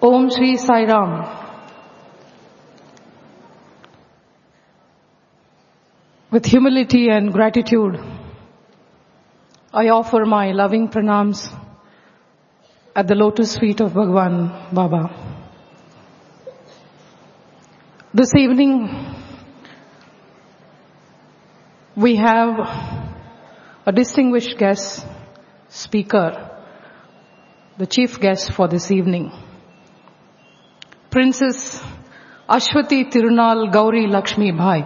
Om Shri Sai Ram. With humility and gratitude, I offer my loving pranams at the lotus feet of Bhagwan Baba. This evening, we have a distinguished guest speaker, the chief guest for this evening, Princess Ashwati Tirunal Gauri Lakshmi Bhai.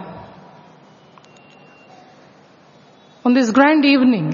On this grand evening,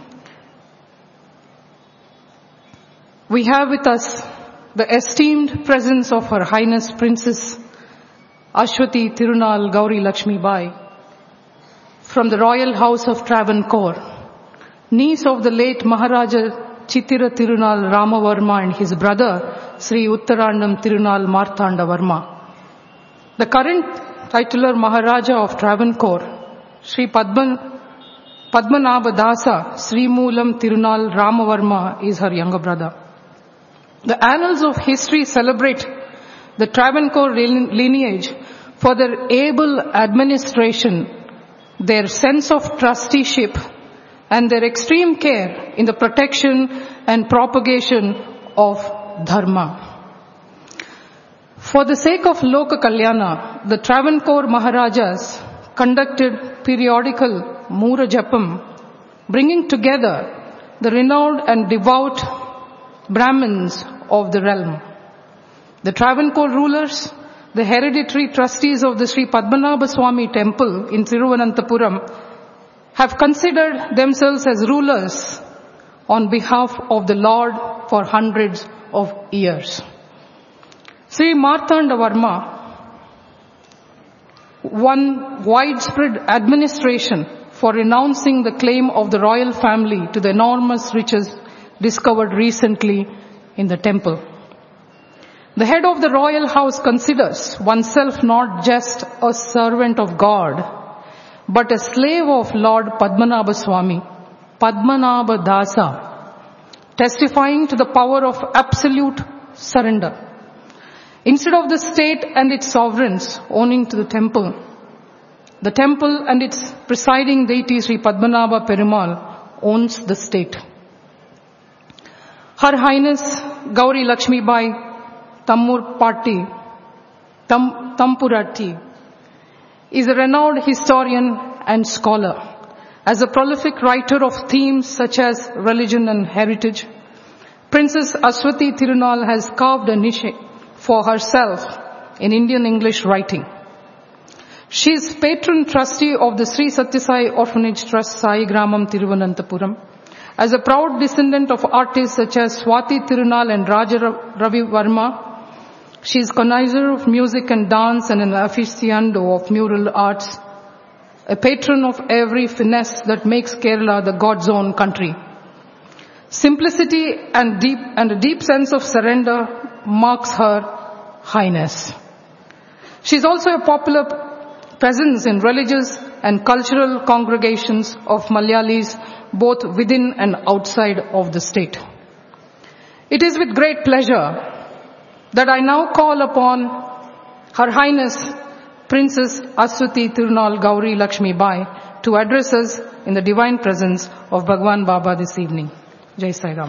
we have with us the esteemed presence of Her Highness Princess Ashwati Tirunal Gauri Lakshmi Bai from the Royal House of Travancore, niece of the late Maharaja Chittira Tirunal Ramavarma and his brother Sri Uttarandam Tirunal Marthanda Varma. The current titular Maharaja of Travancore, Sri Padmanabha Dasa Sri Moolam Tirunal Ramavarma, is her younger brother. The annals of history celebrate the Travancore lineage for their able administration, their sense of trusteeship, and their extreme care in the protection and propagation of Dharma. For the sake of Loka Kalyana, the Travancore Maharajas conducted periodical Mura Japam, bringing together the renowned and devout Brahmins of the realm. The Travancore rulers, the hereditary trustees of the Sri Padmanabha Swami temple in Thiruvananthapuram, have considered themselves as rulers on behalf of the Lord for hundreds of years. Sri Marthanda Varma won widespread administration for renouncing the claim of the royal family to the enormous riches discovered recently in the temple. The head of the royal house considers oneself not just a servant of God, but a slave of Lord Padmanabha Swami, Padmanabha Dasa, testifying to the power of absolute surrender. Instead of the state and its sovereigns owning to the temple and its presiding deity Sri Padmanabha Perumal owns the state. Her Highness Gauri Lakshmi Bai Tampurati is a renowned historian and scholar. As a prolific writer of themes such as religion and heritage, Princess Ashwati Tirunal has carved a niche for herself in Indian English writing. She is patron trustee of the Sri Sathya Sai Orphanage Trust, Sai Gramam, Thiruvananthapuram. As a proud descendant of artists such as Swati Tirunal and Raja Ravi Varma, she is connoisseur of music and dance and an aficionado of mural arts, a patron of every finesse that makes Kerala the God's own country. Simplicity and a deep sense of surrender marks her highness. She is also a popular presence in religious and cultural congregations of Malayalis both within and outside of the state. It is with great pleasure that I now call upon Her Highness Princess Ashwati Tirunal Gauri Lakshmi Bai to address us in the divine presence of Bhagwan Baba this evening. Jai Sai Ram.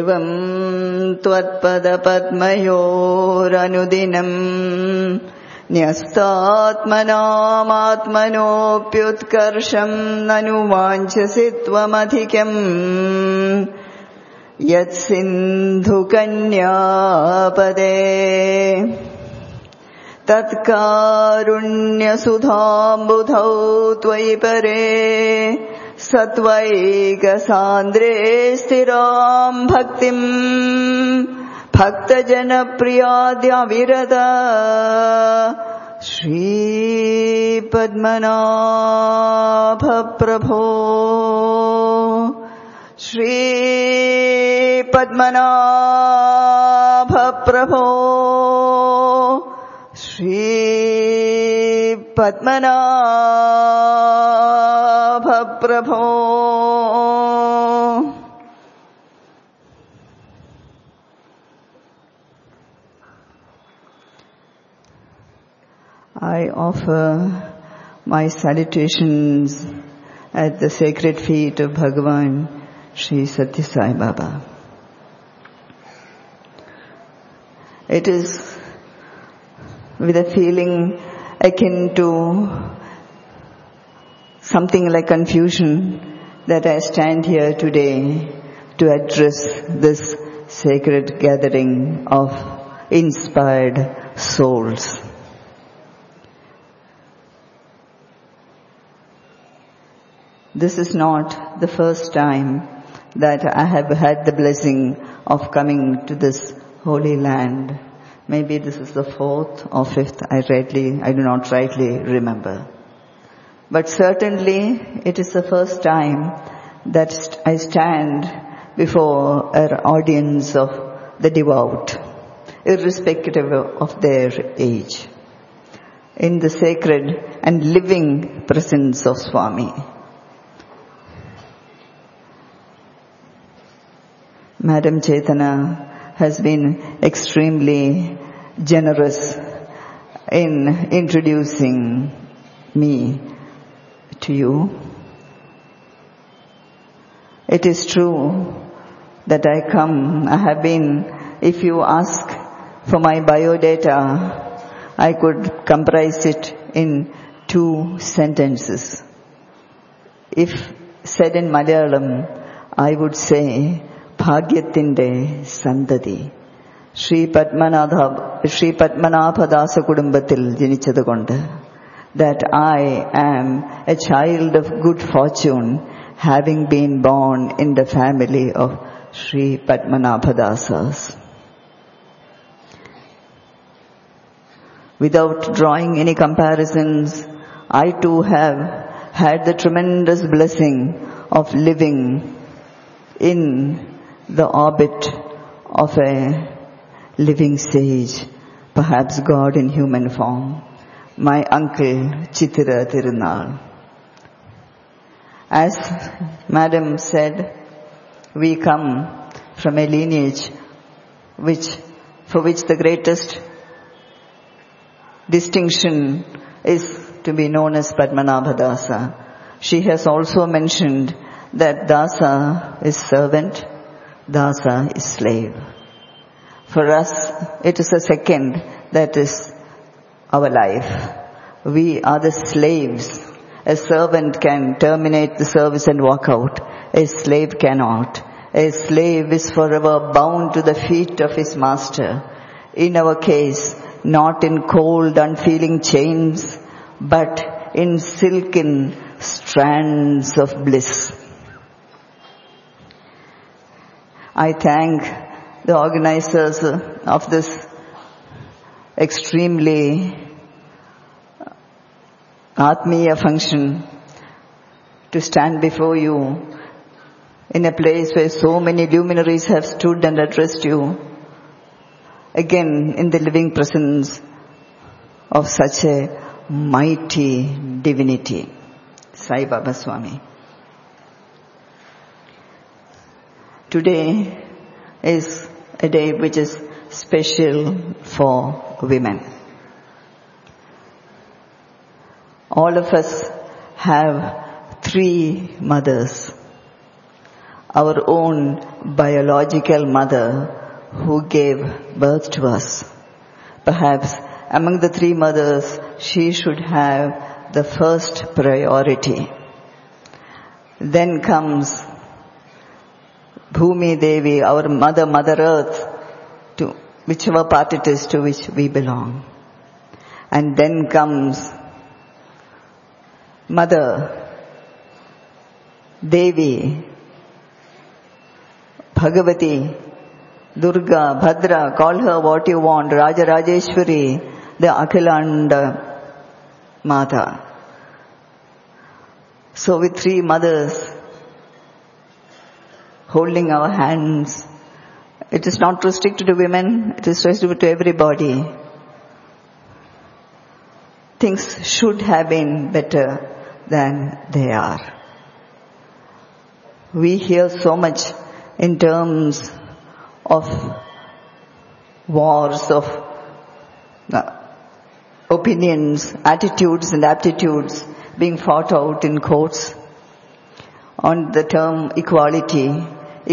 एवं त्वत्पदपद्मयोरनुदिनम् न्यस्तात्मनामात्मनोऽप्युत्कर्षम् ननु वाञ्छसि त्वमधिकम् यत्सिन्धुकन्यापदे तत्कारुण्यसुधाम्बुधौ त्वयि परे सत्वैकसान्द्रे स्थिराम् भक्तिम् भक्तजनप्रियाद्यविरत श्रीपद्मनाभ प्रभो श्रीपद्मनाभ प्रभो श्रीपद्मनाभ प्रभो. I offer my salutations at the sacred feet of Bhagavan Sri Sathya Sai Baba. It is with a feeling akin to something like confusion that I stand here today to address this sacred gathering of inspired souls. This is not the first time that I have had the blessing of coming to this holy land. Maybe this is the fourth or fifth, I do not rightly remember. But certainly it is the first time that I stand before an audience of the devout, irrespective of their age, in the sacred and living presence of Swami. Madam Chaitanya has been extremely generous in introducing me to you. It is true that I have been, if you ask for my biodata, I could comprise it in 2 sentences. If said in Malayalam, I would say, Bhagyathinte Sandati. Sri Padmanabhadasa Kudumbathil janichadukondu, that I am a child of good fortune, having been born in the family of Sri Padmanabhadasas. Without drawing any comparisons, I too have had the tremendous blessing of living in the orbit of a living sage, perhaps God in human form, my uncle Chithira Tirunal. As Madam said, we come from a lineage for which the greatest distinction is to be known as Padmanabhadasa. She has also mentioned that Dasa is servant, Dasa is slave. For us, it is a second that is our life. We are the slaves. A servant can terminate the service and walk out. A slave cannot. A slave is forever bound to the feet of his master. In our case, not in cold, unfeeling chains, but in silken strands of bliss. I thank the organizers of this extremely Atmiya function to stand before you in a place where so many luminaries have stood and addressed you, again in the living presence of such a mighty divinity, Sai Baba Swami. Today is a day which is special for women. All of us have 3 mothers. our own biological mother who gave birth to us. Perhaps among the three mothers, she should have the first priority. Then comes Bhumi Devi, our mother, Mother Earth, to whichever part it is to which we belong. And then comes Mother Devi, Bhagavati, Durga, Bhadra, call her what you want, Raja Rajeshwari, the Akhilanda Mata. So with three mothers holding our hands, it is not restricted to women, it is restricted to everybody. Things should have been better than they are. We hear so much in terms of wars, of opinions, attitudes and aptitudes being fought out in courts on the term equality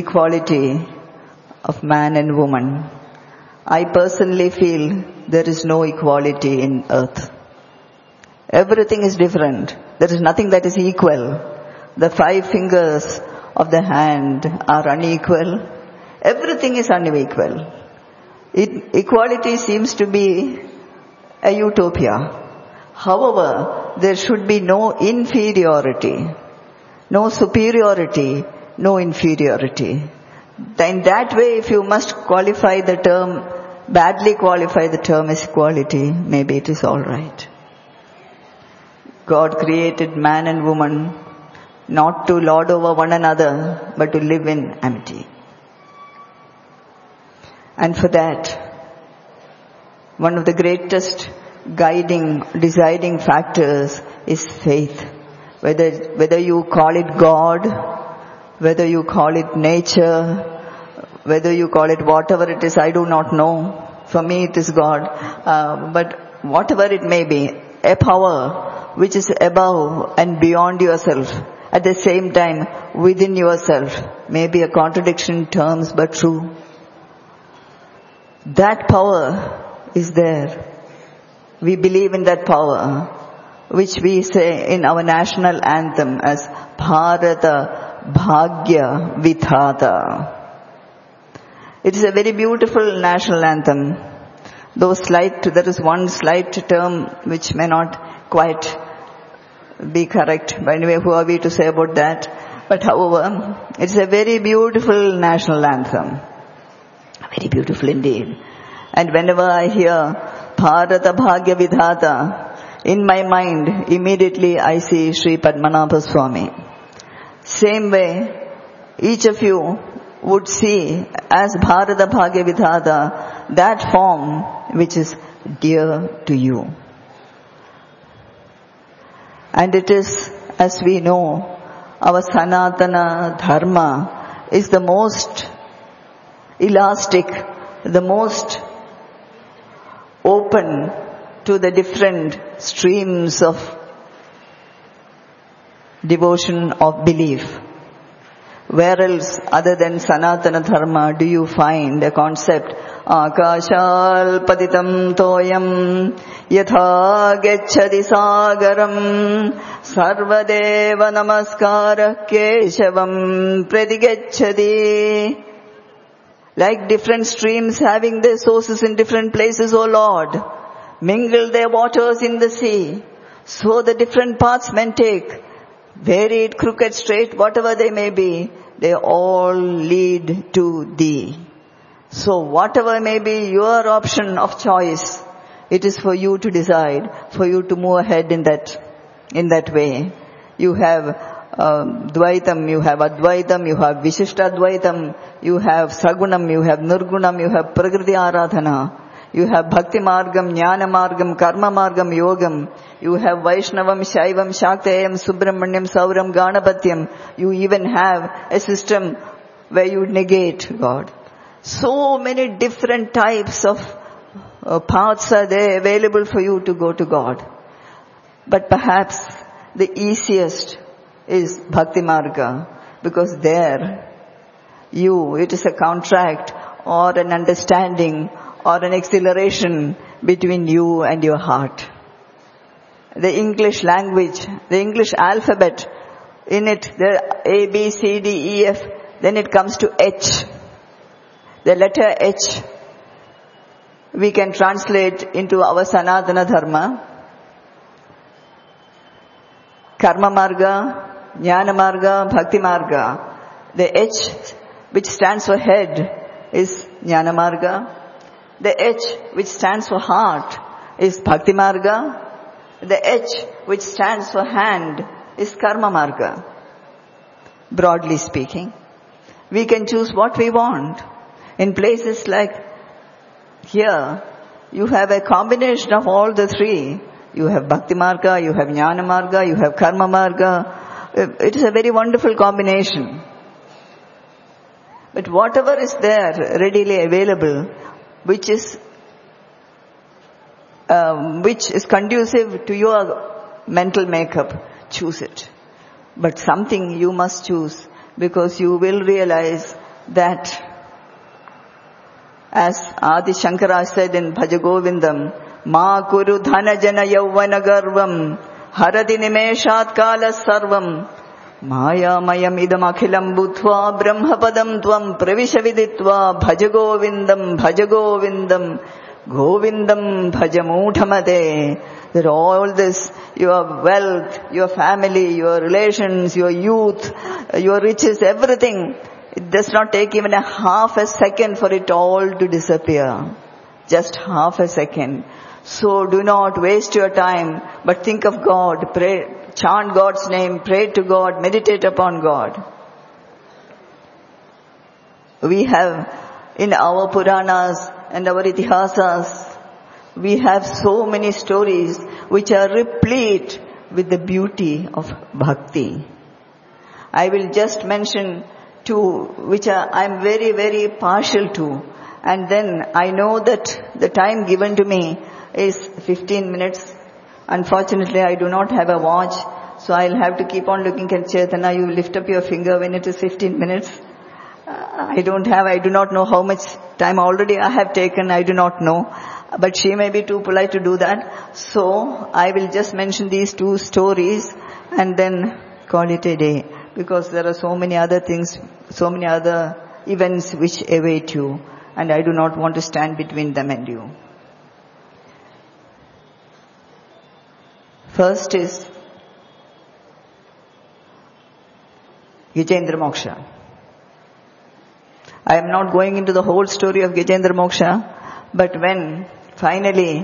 of man and woman. I personally feel there is no equality in earth. Everything is different. There is nothing that is equal. The 5 fingers of the hand are unequal. Everything is unequal. Equality seems to be a utopia. However, there should be no inferiority, no superiority, no inferiority. In that way, if you must qualify the term, badly qualify the term as equality, maybe it is all right. God created man and woman not to lord over one another, but to live in amity. And for that, one of the greatest guiding, deciding factors is faith. Whether you call it God, whether you call it nature, whether you call it whatever it is, I do not know. For me it is God. But whatever it may be, a power which is above and beyond yourself, at the same time within yourself, may be a contradiction in terms but true. That power is there. We believe in that power, which we say in our national anthem as Bharata Bhagya Vidhata. It is a very beautiful national anthem. Though there is one slight term which may not quite be correct. But anyway, who are we to say about that? But however, it's a very beautiful national anthem. Very beautiful indeed. And whenever I hear Bharata Bhagya Vidhata, in my mind, immediately I see Sri Padmanabha Swami. Same way, each of you would see as Bharata Bhagya Vidhata that form which is dear to you. And it is, as we know, our Sanatana Dharma is the most elastic, the most open to the different streams of devotion, of belief. Where else other than Sanatana Dharma do you find a concept Akashal Patitam Toyam Yatha Gecchadi Sagaram Sarvadeva Namaskara Keshavam Pradigecchadi. Like different streams having their sources in different places, O Lord, mingle their waters in the sea. So the different paths men take, varied, crooked, straight, whatever they may be, they all lead to Thee. So whatever may be your option of choice, it is for you to decide, for you to move ahead in that way. You have Dvaitam, you have Advaitam, you have Vishishtadvaitam, you have Sagunam, you have Nirgunam, you have Prakriti Aradhana, you have Bhakti Margam, Jnana Margam, Karma Margam, Yogam, you have Vaishnavam, Shaivam, Shaktayam, Subramanyam, Sauram, Ganapatyam. You even have a system where you negate God. So many different types of paths are there available for you to go to God. But perhaps the easiest is Bhakti Marga, because there you. It is a contract or an understanding or an exhilaration between you and your heart. The English language, the English alphabet, in it there are A, B, C, D, E, F, then it comes to H. The letter H we can translate into our Sanatana Dharma. Karma Marga, Jnana Marga, Bhakti Marga. The H which stands for head is Jnana Marga. The H which stands for heart is Bhakti Marga. The H which stands for hand is Karma Marga. Broadly speaking, we can choose what we want. In places like here, you have a combination of all the three. You have Bhakti Marga, you have Jnana Marga, you have Karma Marga. It is a very wonderful combination. But whatever is there readily available, which is conducive to your mental makeup, choose it. But something you must choose, because you will realize that, as Adi Shankara said in Bhaja Govindam, Ma kuru dhana jana yavvana garvam harati nimeshat kala sarvam maya mayam idam akhilam bhutva brahmapadam tvam pravisha viditva bhaja govindam govindam bhaja mudhamate. That all this, your wealth, your family, your relations, your youth, your riches, everything, it does not take even a half a second for it all to disappear. Just half a second. So do not waste your time, but think of God, pray, chant God's name, pray to God, meditate upon God. We have in our Puranas and our Itihasas, we have so many stories which are replete with the beauty of bhakti. I will just mention two which I am very, very partial to, and then I know that the time given to me is 15 minutes. Unfortunately, I do not have a watch, so I'll have to keep on looking at Chaitanya. You lift up your finger when it is 15 minutes. I do not know how much time already I have taken, I do not know. But she may be too polite to do that. So, I will just mention these two stories and then call it a day. Because there are so many other things, so many other events which await you. And I do not want to stand between them and you. First is Gajendra Moksha. I am not going into the whole story of Gajendra Moksha, but when finally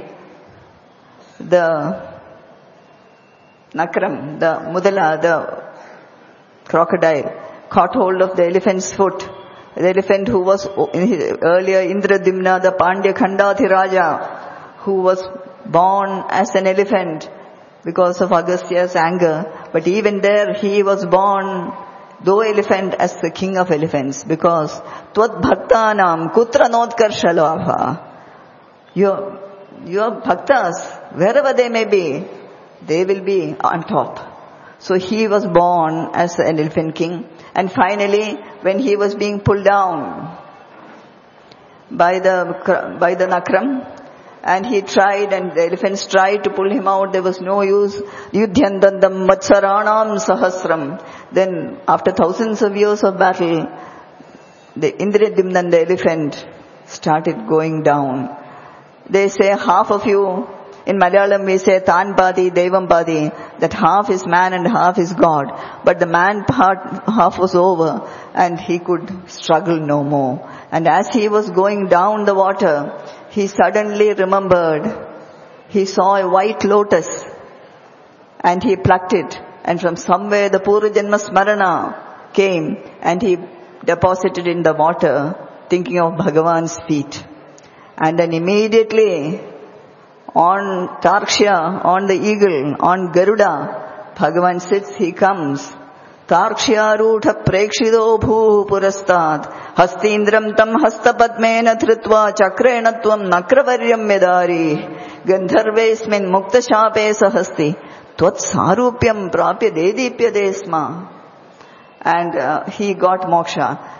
the Nakram, the Mudala, the crocodile, caught hold of the elephant's foot, the elephant who was earlier Indradimna, the Pandya Khandathiraja, who was born as an elephant because of Agastya's anger, but even there he was born, though elephant, as the king of elephants, because Tvat Bhaktanam Kutra Notkarshalabha. Your bhaktas, wherever they may be, they will be on top. So he was born as an elephant king, and finally, when he was being pulled down by the Nakram, and he tried, and the elephants tried to pull him out, there was no use. Yudhyandandam vatsaranam sahasram. Then, after thousands of years of battle, the Indradimnan, the elephant, started going down. They say half of you, in Malayalam we say Tanpadi, Devampadi, that half is man and half is God. But the man part, half was over, and he could struggle no more. And as he was going down the water, he suddenly remembered, he saw a white lotus, and he plucked it, and from somewhere the Purva Janma Smarana came, and he deposited in the water, thinking of Bhagavan's feet. And then immediately, on Tarksha, on the eagle, on Garuda, Bhagavan sits, he comes. Tarksha rutha prekshido bhu purastad, hastindram tam hastapadmena thritva chakrena tvam nakravaryam medari, gandharvesmin mukta shape sahasti, tvat sarupyam prapya dedipya desma. And he got moksha.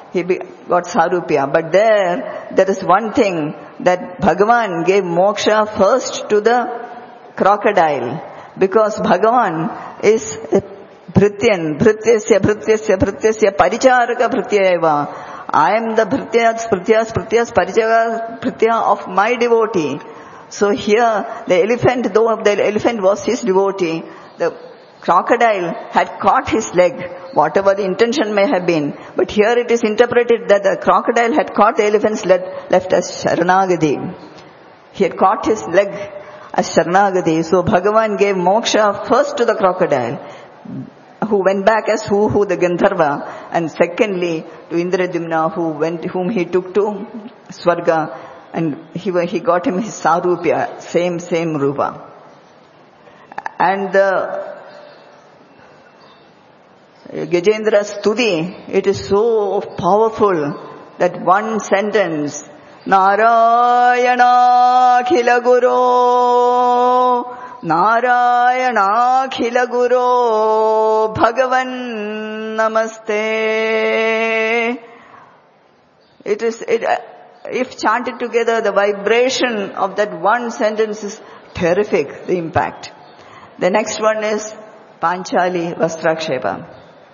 he got Sarupya. But there is one thing, that Bhagavan gave moksha first to the crocodile. Because Bhagavan is Bhrityan, Bhrityasya, Paricharaka Bhrityayeva. I am the Bhritya's Paricharaka Bhritya of my devotee. So here, the elephant, though the elephant was his devotee, the crocodile had caught his leg, whatever the intention may have been. But here it is interpreted that the crocodile had caught the elephant's leg, left as Sharanagati. He had caught his leg as Sharanagati. So Bhagavan gave moksha first to the crocodile, who went back as who the Gandharva, and secondly to Indradyumna, whom he took to Swarga, and he got him his Sarupya, same Rupa. And the Gajendra Stuti, it is so powerful that one sentence, Narayana Khila Guru, Narayana Khila Guru, Bhagavan Namaste. If chanted together, the vibration of that one sentence is terrific, the impact. The next one is Panchali Vastrakshepa.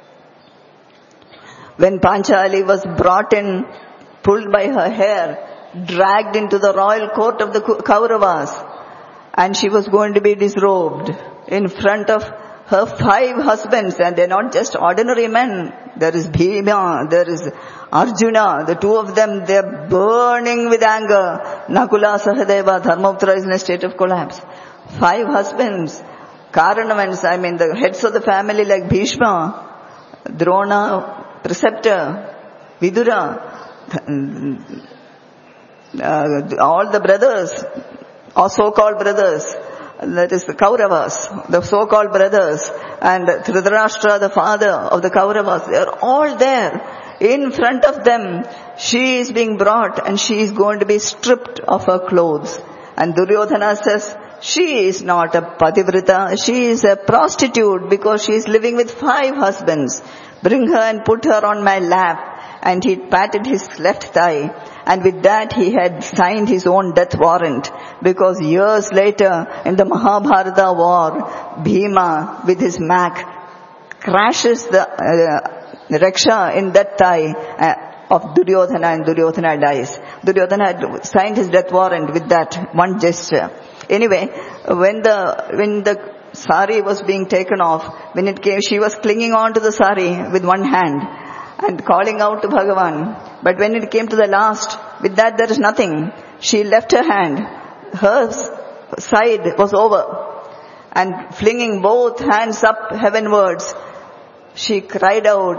When Panchali was brought in, pulled by her hair, dragged into the royal court of the Kauravas, and she was going to be disrobed in front of her 5 husbands, and they're not just ordinary men. There is Bhima, there is Arjuna, the 2 of them, they're burning with anger. Nakula, Sahadeva, Dharmapatra is in a state of collapse. 5 husbands, Karanavans, the heads of the family like Bhishma, Drona, Preceptor, Vidura, all the brothers, or so-called brothers, that is the Kauravas, the so-called brothers, and Dhritarashtra, the father of the Kauravas, they are all there. In front of them, she is being brought and she is going to be stripped of her clothes. And Duryodhana says, she is not a pativrita, she is a prostitute because she is living with 5 husbands. Bring her and put her on my lap. And he patted his left thigh. And with that he had signed his own death warrant. Because years later, in the Mahabharata war, Bhima with his Mac crashes the Raksha in that thigh of Duryodhana, and Duryodhana dies. Duryodhana had signed his death warrant with that one gesture. Anyway, when the sari was being taken off, when it came, she was clinging on to the sari with one hand and calling out to Bhagavan. But when it came to the last, with that there is nothing. She left her hand. Her side was over. And flinging both hands up heavenwards, she cried out,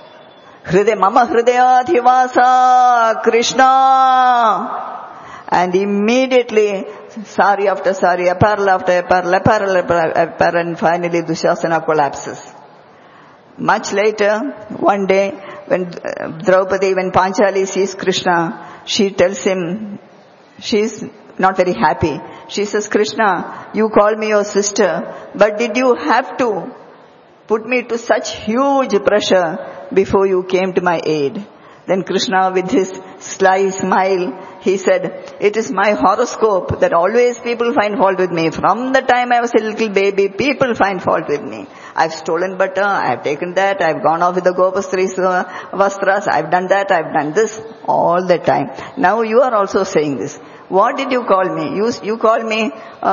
Mama Hridayadhivasa Krishna. And immediately, sari after sari, apparel after apparel, and finally Dushasana collapses. Much later, one day, when Draupadi, when Panchali sees Krishna, she tells him, she's not very happy. She says, Krishna, you call me your sister, but did you have to put me to such huge pressure before you came to my aid? Then Krishna, with his sly smile, he said, it is my horoscope that always people find fault with me. From the time I was a little baby, people find fault with me. I've stolen butter, I've taken that, I've gone off with the Gopastri's vastras, I've done that, I've done this, all the time. Now you are also saying this. What did you call me? You call me,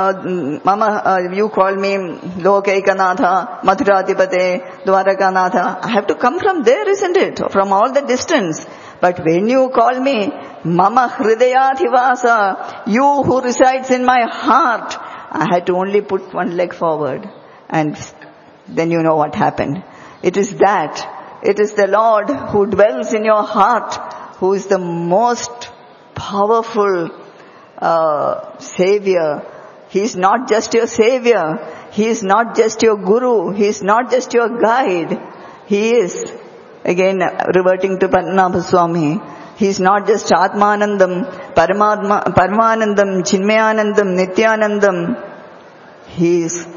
Mama, you call me Lokaikanatha, Mathurathipate, Dwarakanatha. I have to come from there, isn't it? From all the distance. But when you call me Mama Hridayadhivasa, you who resides in my heart, I had to only put one leg forward. And then you know what happened. It is that. It is the Lord who dwells in your heart, who is the most powerful Savior. He is not just your Savior. He is not just your Guru. He is not just your guide. He is, again reverting to Padmanabha Swami, he is not just Atmanandam, Paramanandam, Chinmayanandam, Nityanandam. He is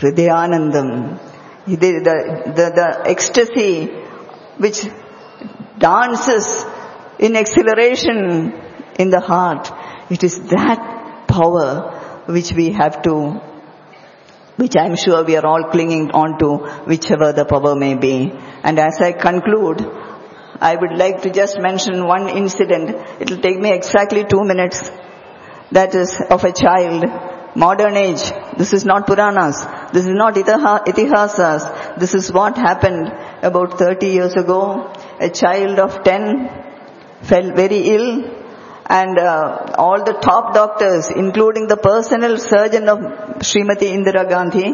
Hridayanandam. The ecstasy which dances in exhilaration in the heart. It is that power which we have to, which I am sure we are all clinging on to, whichever the power may be. And as I conclude, I would like to just mention one incident. It will take me exactly 2 minutes. That is of a child, modern age. This is not Puranas. This is not Itihasas. This is what happened about 30 years ago. A child of 10 fell very ill, and all the top doctors, including the personal surgeon of Srimati Indira Gandhi,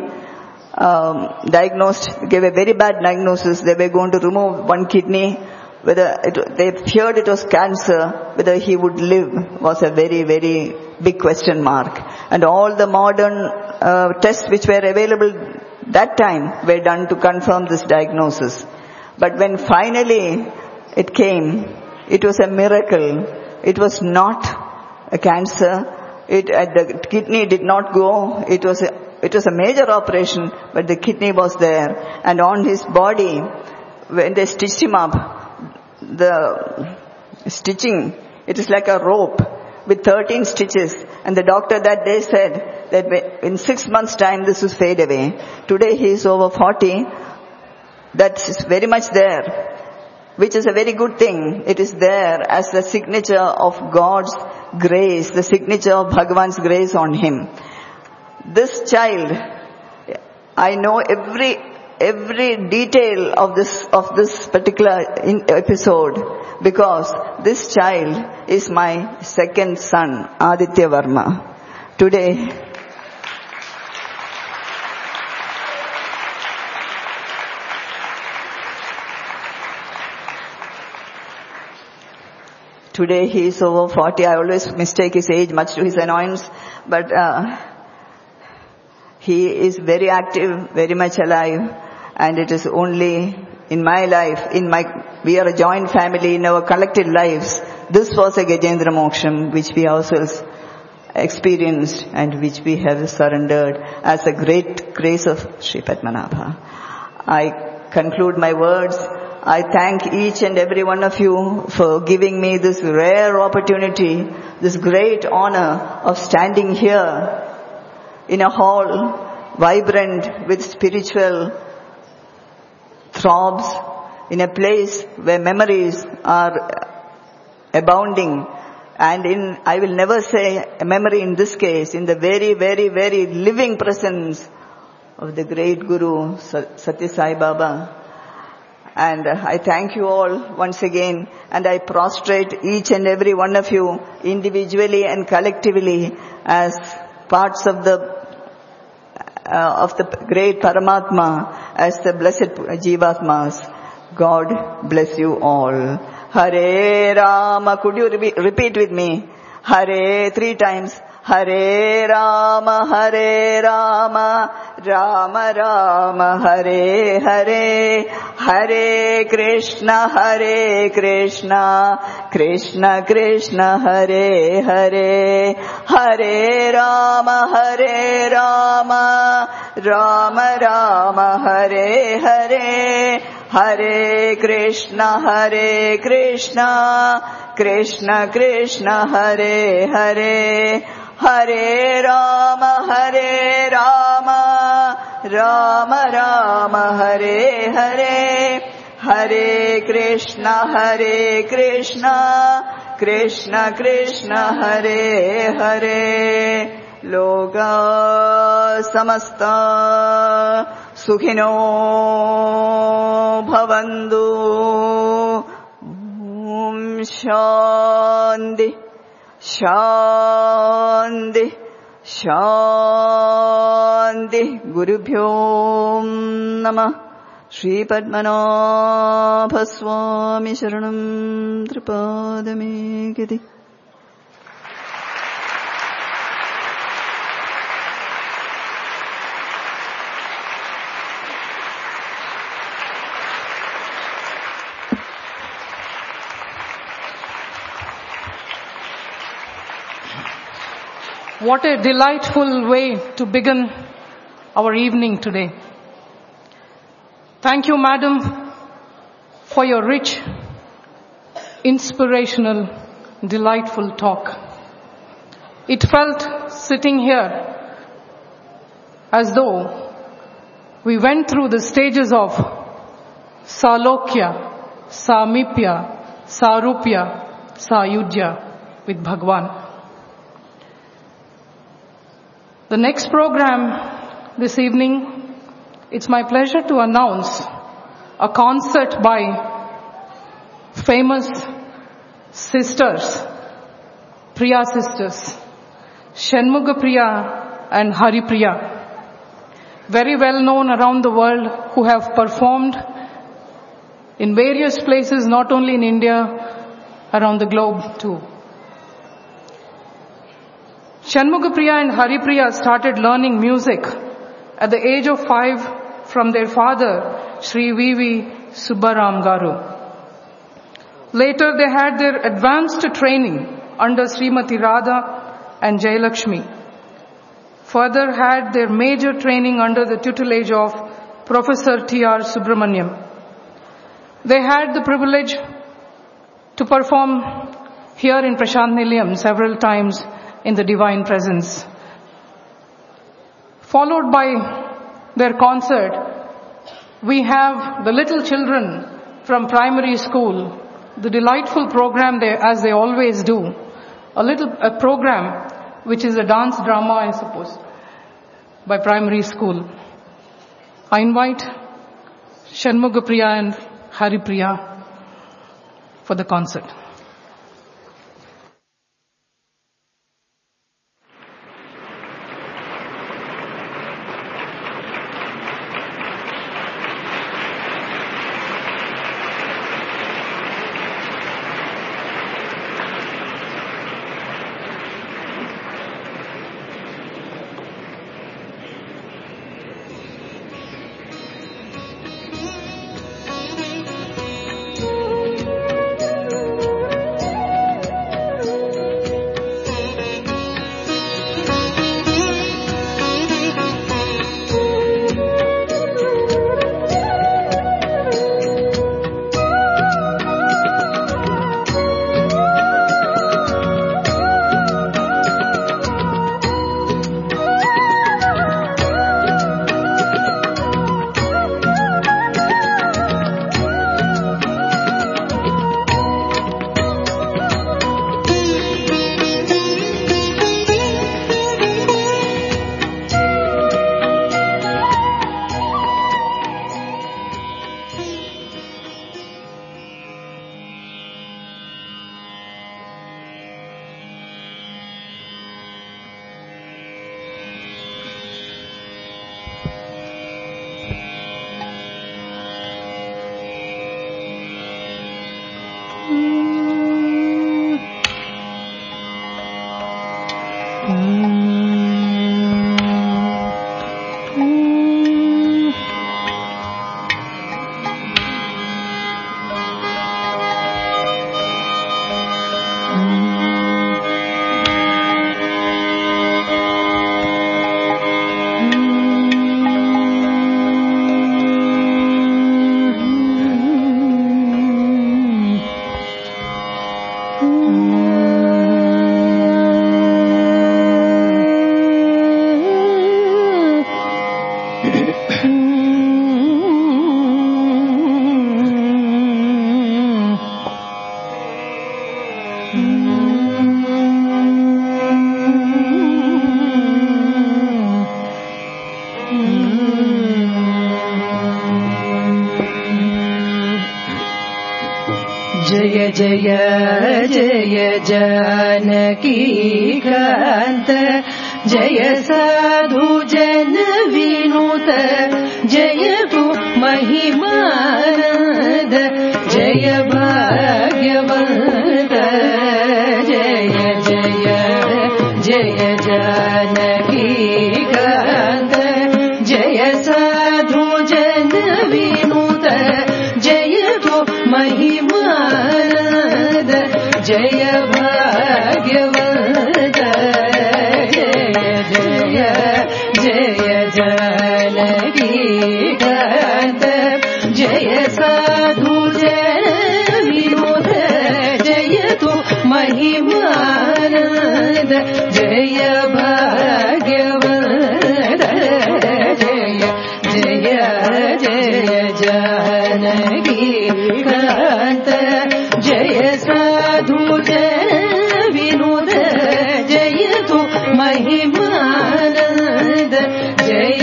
gave a very bad diagnosis. They were going to remove one kidney. They feared it was cancer. Whether he would live was a very, very big question mark. And all the modern tests which were available that time were done to confirm this diagnosis. But when finally it came, it was a miracle. It was not a cancer. The kidney did not go. It was a major operation, but the kidney was there. And on his body, when they stitched him up, the stitching, it is like a rope with 13 stitches. And the doctor that day said that in 6 months' time this will fade away. Today he is over 40. That is very much there, which is a very good thing. It is there as the signature of God's grace, the signature of Bhagavan's grace on him. This child, I know every detail of this particular episode, because this child is my second son, Aditya Varma. Today he is over 40. I always mistake his age, much to his annoyance. But he is very active, very much alive. And it is only in my life, we are a joint family in our collected lives. This was a Gajendra Moksham which we ourselves experienced and which we have surrendered as a great grace of Sri Padmanabha. I conclude my words. I thank each and every one of you for giving me this rare opportunity, this great honor of standing here in a hall vibrant with spiritual throbs, in a place where memories are abounding. And I will never say a memory in this case, in the very, very, very living presence of the great Guru, Satya Sai Baba. And I thank you all once again, and I prostrate each and every one of you individually and collectively as parts of the great Paramatma, as the blessed Jivatmas. God bless you all. Hare Rama. Could you repeat with me? Hare 3 times. Hare Rama, Hare Rama, Rama Rama, Hare Hare, Hare Krishna, Krishna Krishna, Hare Hare, Hare Rama, Rama Rama, Hare Hare, Hare Krishna, Krishna Krishna, Hare Hare, Hare Rama, Rama Rama, Hare Hare, Hare Krishna, Krishna Krishna, Hare Hare. Loka samasta sukhino bhavantu. Shanti, Shanti, Shanti. Gurubhyo Namah. Shri Padmanabha Swami Sharanam Tripadame Giti. What a delightful way to begin our evening today. Thank you, Madam, for your rich inspirational, delightful talk. It felt sitting here as though we went through the stages of Salokya, Samipya, Sarupya, Sayudhya with Bhagwan. The next program this evening, it's my pleasure to announce a concert by famous sisters, Priya sisters, Shanmuga Priya and Hari Priya, very well known around the world, who have performed in various places, not only in India, around the globe too. Shanmuga Priya and Hari Priya started learning music at the age of 5 from their father, Sri V.V. Subbaram Garu. Later they had their advanced training under Srimati Radha and Jayalakshmi. Further had their major training under the tutelage of Professor T.R. Subramaniam. They had the privilege to perform here in Prashant Nilayam several times in the Divine Presence. Followed by their concert, we have the little children from primary school, the delightful program as they always do, a program which is a dance drama, I suppose, by primary school. I invite Shanmuga Priya and Hari Priya for the concert. जय जय जय जानकी कांत जय साधु जन विनुत जय तु महिमानंद जय भाग्यवंत जय जय जय जानकी कांत जय साधु जन विनुत जय तु महिमानंद जय भाग्यवंत जय जय जानकी कांत जय साधु जन विनुत जय भाग्यवद जय जय जय जानकी कांत जय साधु जय विनोद जय तु महिमानंद जय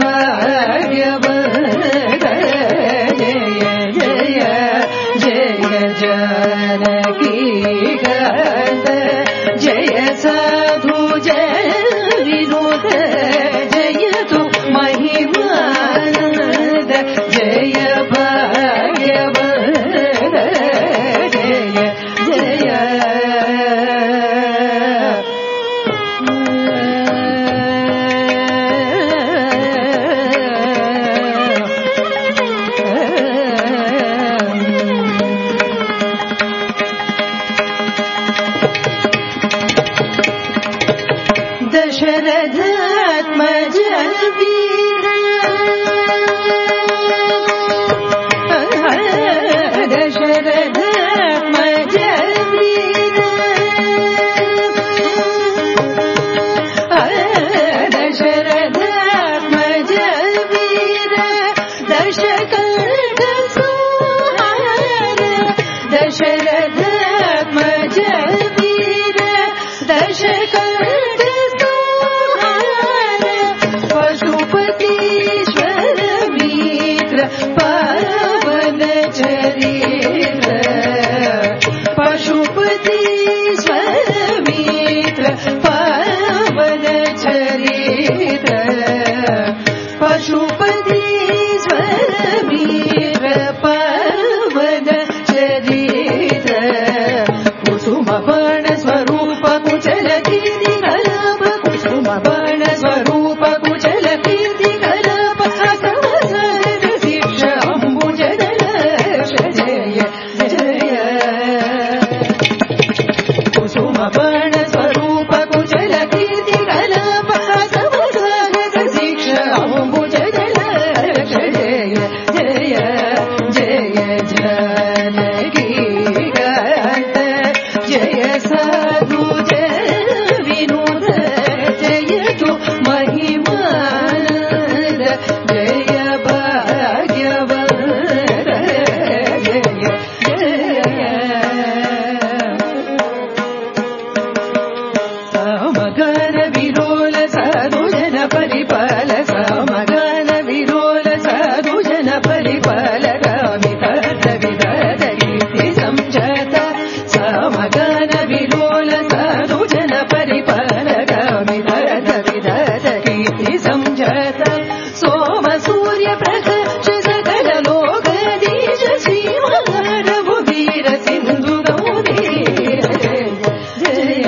भाग्यवद जय जय जय जानकी कांत जय साधु जय विनोद जय तु महिमानंद जय भाग्यवद जय जय दशरथात्मज वीर दशरथात्मज वीर दशरथात्मज वीर दशकल्प संहार दशरथात्मज वीर दशकल्प पशुपतीश्वर मित्र पावन चरित्र पशुपतीश्वर मित्र पावन चरित्र पशुपतीश्वर मित्र पावन चरित्र कुसुम बाण स्वरूप कुचल कीर्ति कलाप कुसुम बाण स्वरूप कुचल कीर्ति कलाप असमसहज शिक्ष अंबुजदलश जय जय कुसुम बाण स्वरूप कुचल कीर्ति कलाप असमसहज शिक्ष अंबुजदलश जय जय जय जानकी कांत जय साधु जय विनोद जय तु महिमानंद जय भाग्यवद जय जय समगान विलोल साधु जन परिपाल समगान विलोल साधु जन परिपाल कामित विदध कीर्ति संजत समगान विलोल साधु जन परिपाल कामित विदध कीर्ति संजत सोम सूर्य प्रकाश सकल लोकधीश श्रीमान रघुवीर सिंधु गौरीर जय जय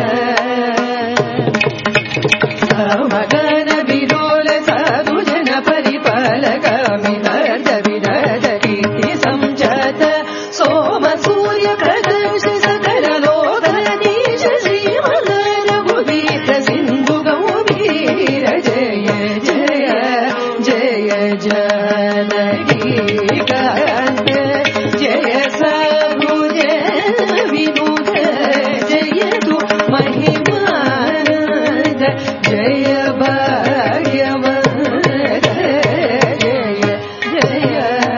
समगान विलोल साधु जन परिपाल कामित विदध कीर्ति संजत सोम सूर्य प्रकाश सकल लोकधीश श्रीमान रघुवीर सिंधु गौरीर जय जय जय जानकी कांत जय साधु जय विनोद जय तु महिमानंद जय भाग्यवद जय जय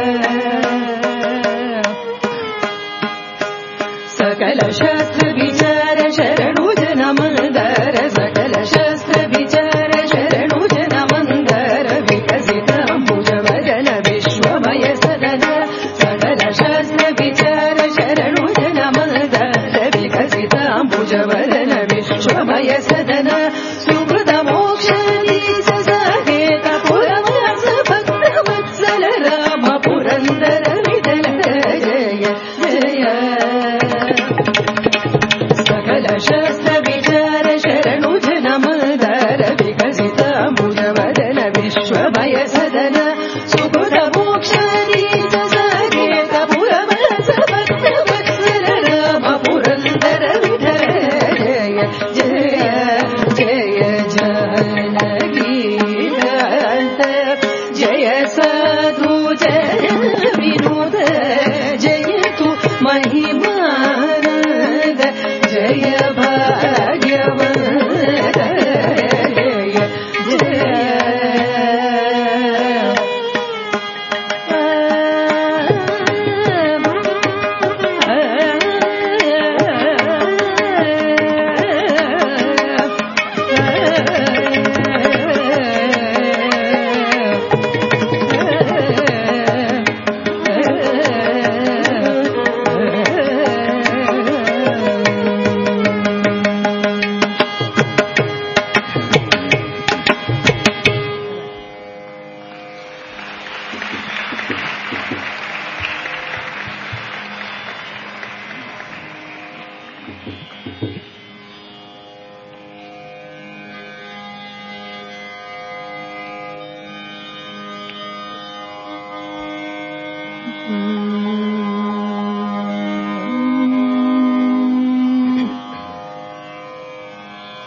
सकल शास्त्र विचार शरणु जन मंदर सकल शास्त्र विचार शरणु जन मंदर विकसित अंबुजवदन विश्वमय सदन सकल शास्त्र विचार शरणु जन मंदर विकसित अंबुजवदन विश्वमय सदन सुकृत मोक्षादि ससाकेत पुरवास भक्त वत्सल राम पुरंदर विठल जय जय सकल शास्त्र विचार शरणु जन मंदर विकसित अंबुजवदन विश्वमय सदन सुकृत मोक्षादि ससाकेत पुरवास भक्त वत्सल राम पुरंदर विठल जय जय जय जानकी कांत जय साधु जय विनोद जय तु महिमानंद जय भाग्यवद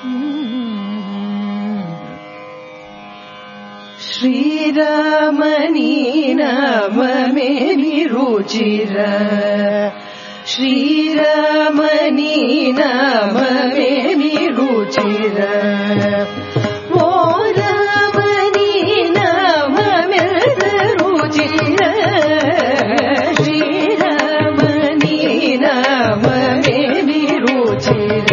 శ్రీరామని నామమే నిరుచిర శ్రీరామని నామమే నిరుచిర ఓ రామని నామమే రుచిర శ్రీరామని నామమే నిరుచిర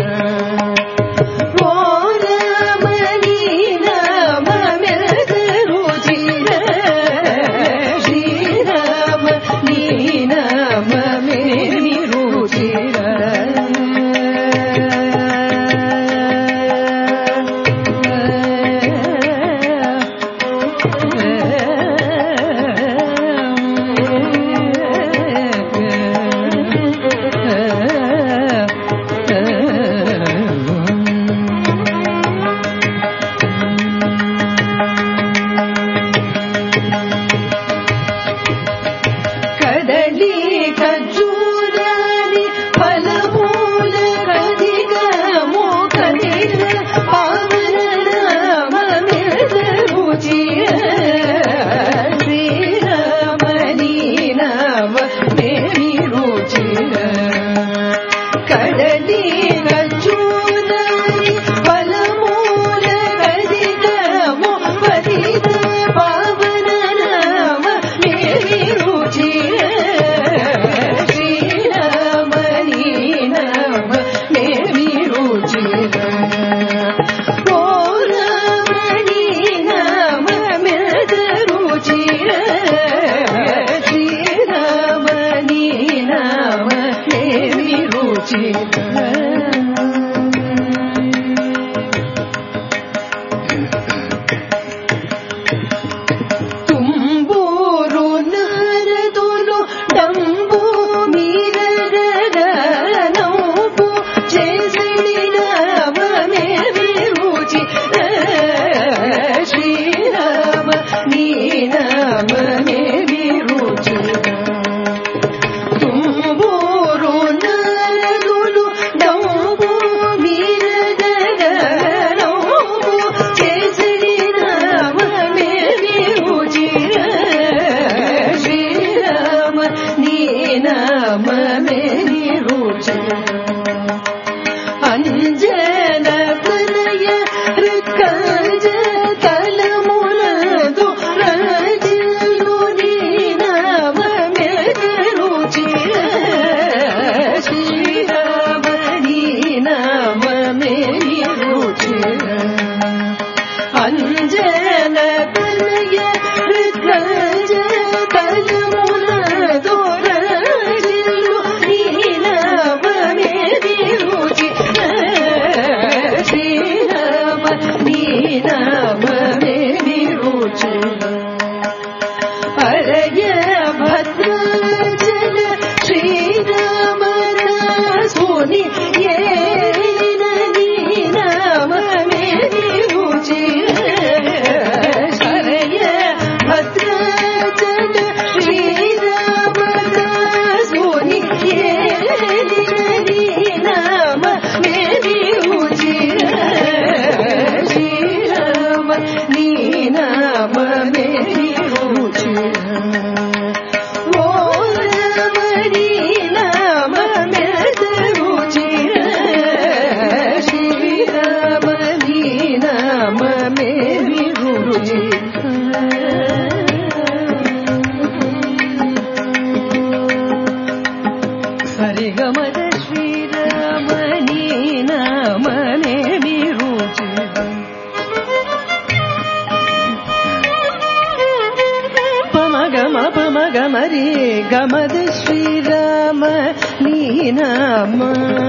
గమరి గమద శ్రీరామ నీ నామ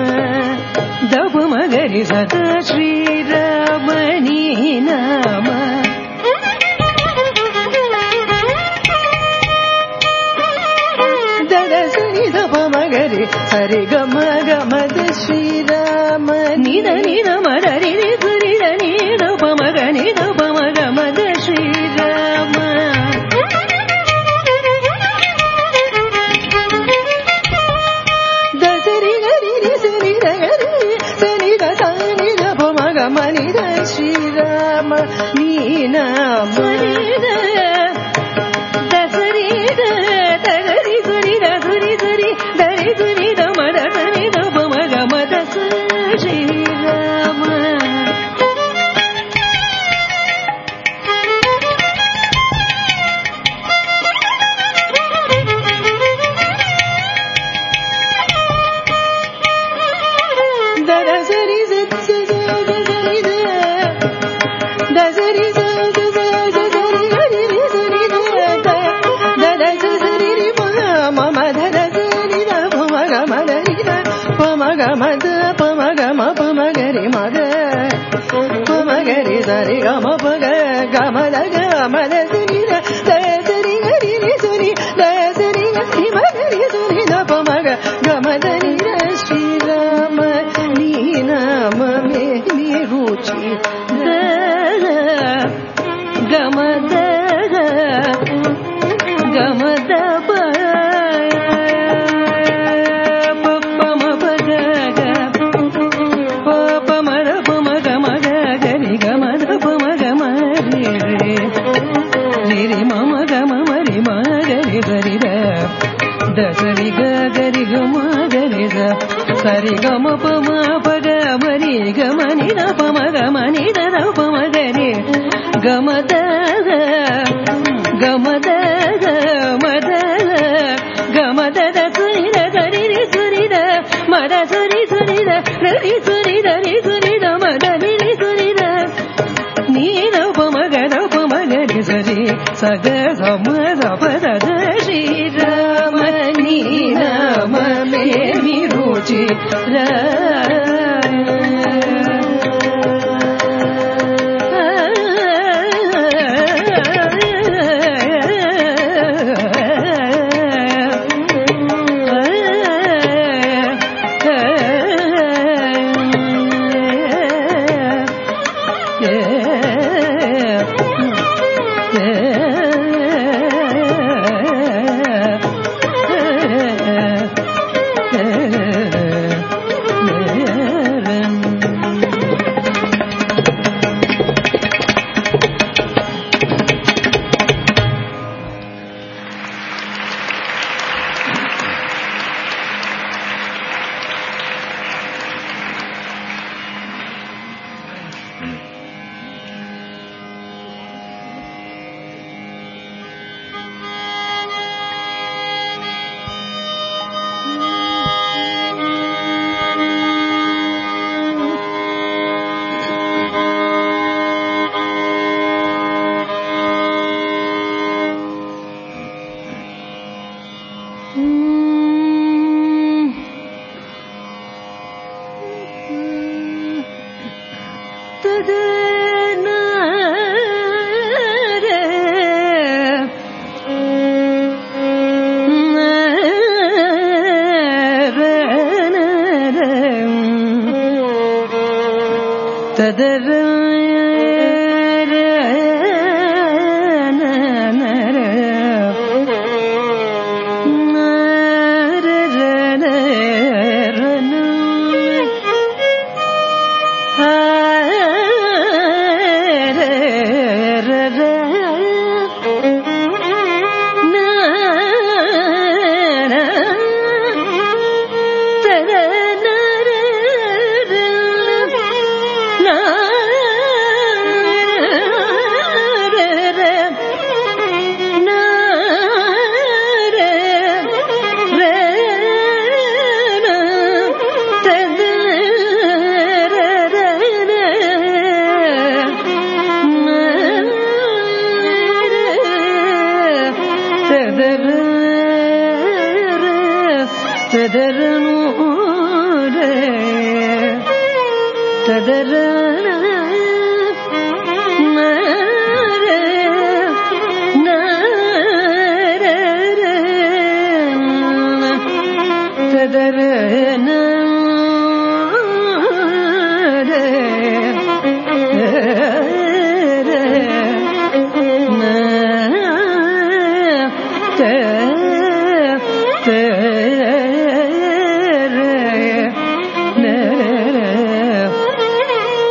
దబు మగరి సత శ్రీరామ నీ నామ దద సని దబ మగరి సరి గమ గమద శ్రీరామ నిద నిద మదరి సరి దని దబ మగని దబ మగమద శ్రీరామ దసరి గరి సరి గరి సని ద సని దబ మగ గమని శ్రీరామ నీ నామ దసరి దరి సురి దరి సురి దరి సురి దమద సరి దమ గమ దస శ్రీరామ సరి గమ పగ గమద గమద సరి సరి గరి సురి సరి గరి మగరి సురి పమగ గమద శ్రీరామ నీ నామ మే నీ రుచి గమద గమద సరి గరి గమ గరి సరి గమ పమ పగ మరి గమని పమ గమని పమ గరి గమద గమద గమద గమద సురి దరి సురి మద సురి సురి దరి సురి దరి సురి మద నిరి సురి నీన పమ గద పమ గరి సరి సగ సమ సపద శ్రీరామ నీ నామ మే రుచి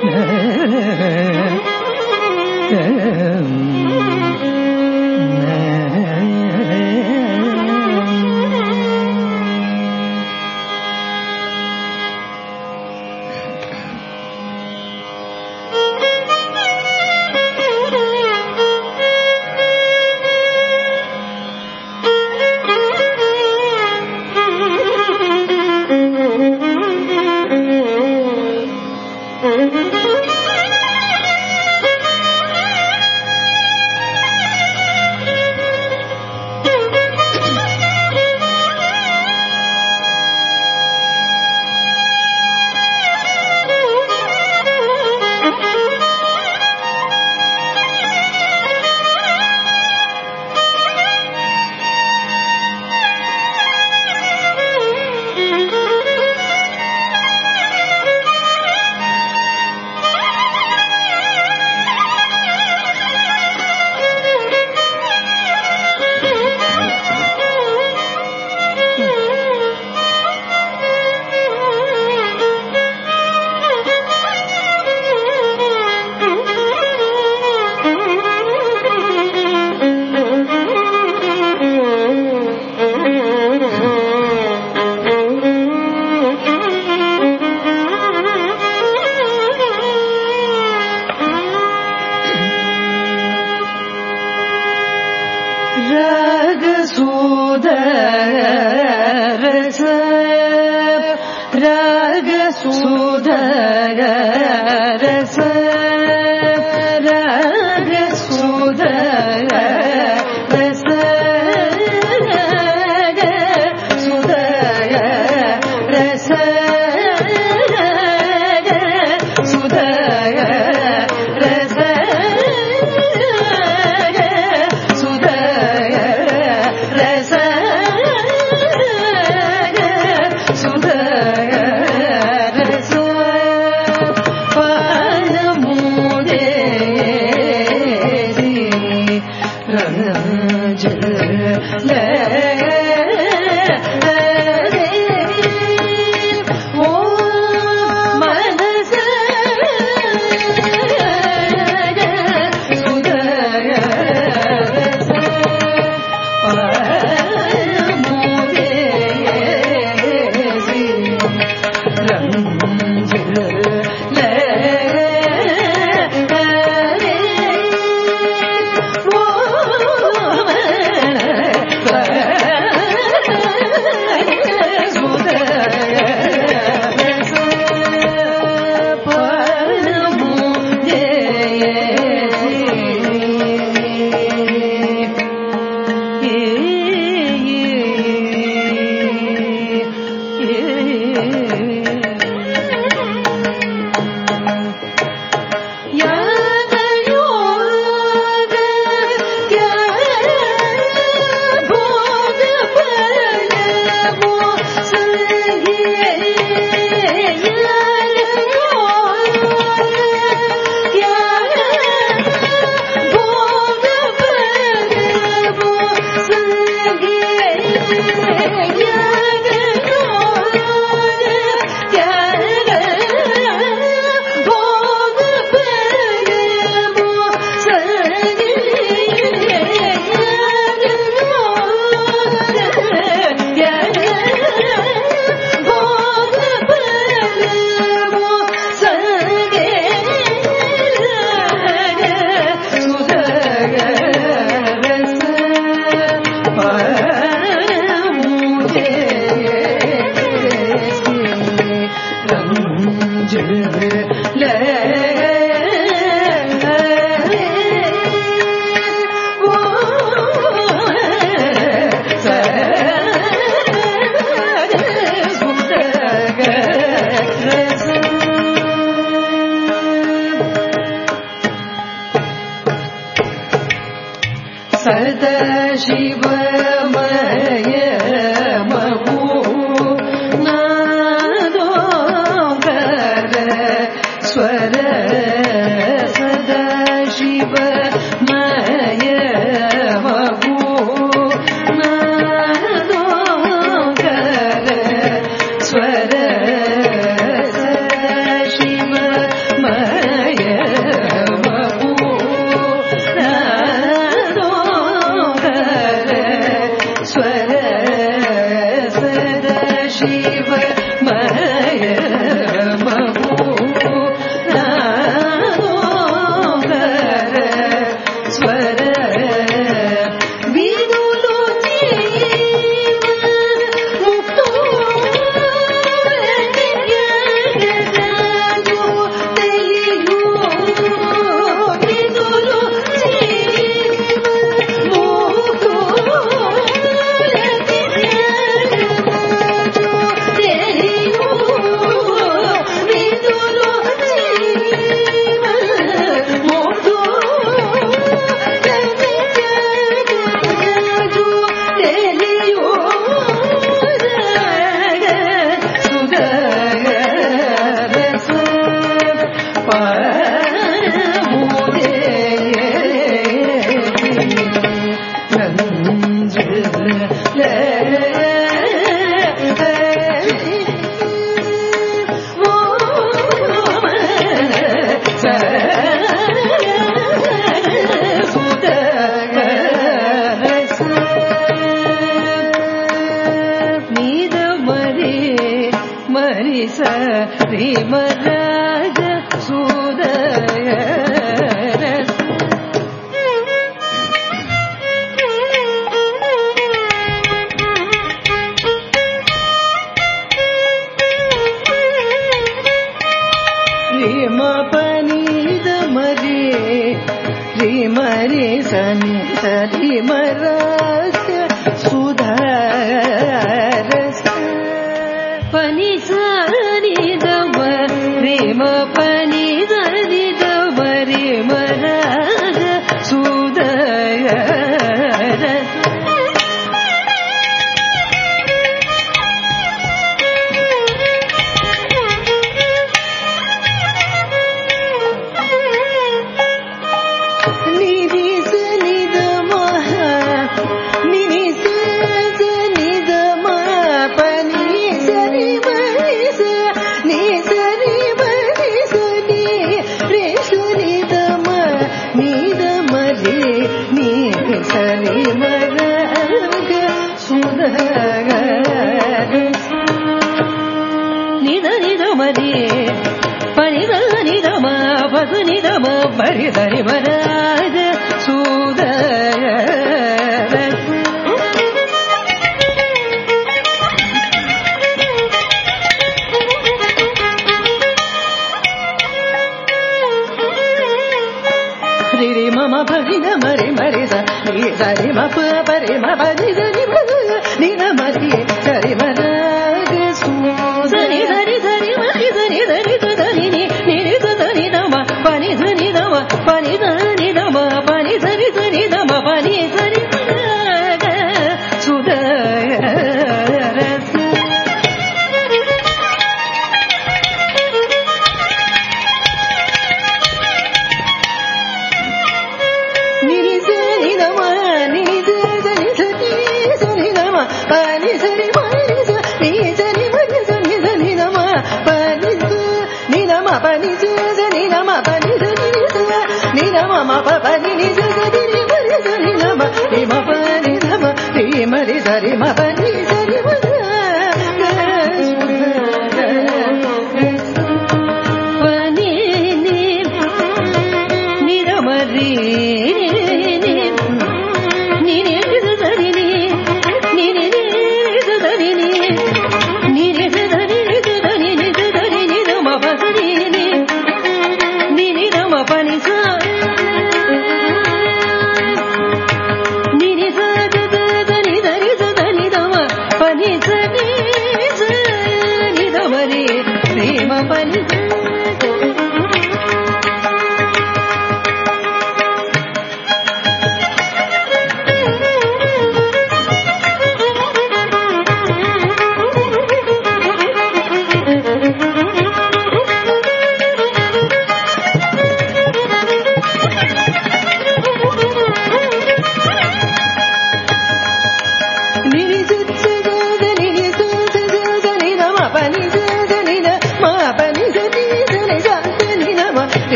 Shiva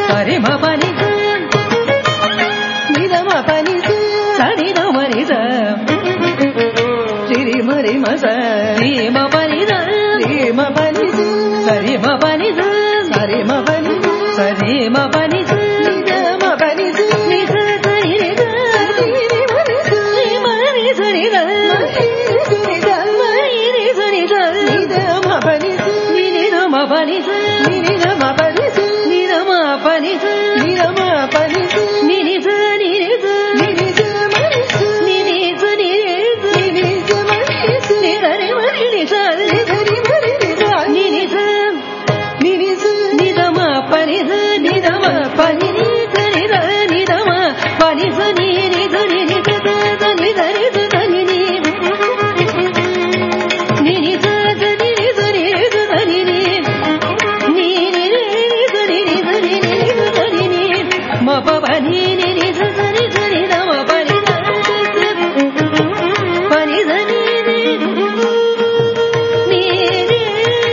సరి మ పని నిద మ పని సరి ద మరి స రి మరి మ స రి మ పని ద రి మ పని సరి మ పని సరి మ పని సరి మ పని నిద మ పని ని స సరి రి ద రి మరి సరి ద రి ద మరి రి సరి ద నిద మ పని ని నిద మ పని ని నిద మ పని నిద మ పని నిద మ పని ని ని స ని ని స ని ని స మరి ని ని స ని ని స మరి ని ద రి మరి ని స ని ద రి మరి ని స ని ని స ని ని స ని ద మ పని ని ద మ పని ని స ని ద ని ద మ పని స ని ని స ని ని స ద ని ద రి స ద ని ని ని ని స ద ని ని స ని స ద ని ని ని ని రి స ని ని స ని ని స ద ని ని మ ప ప ని ని ని స స ని స ని ద మ పని ద పని ద ని ని ని ని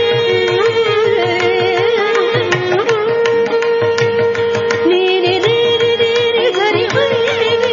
ని ని రి రి రి రి స రి మ రి రి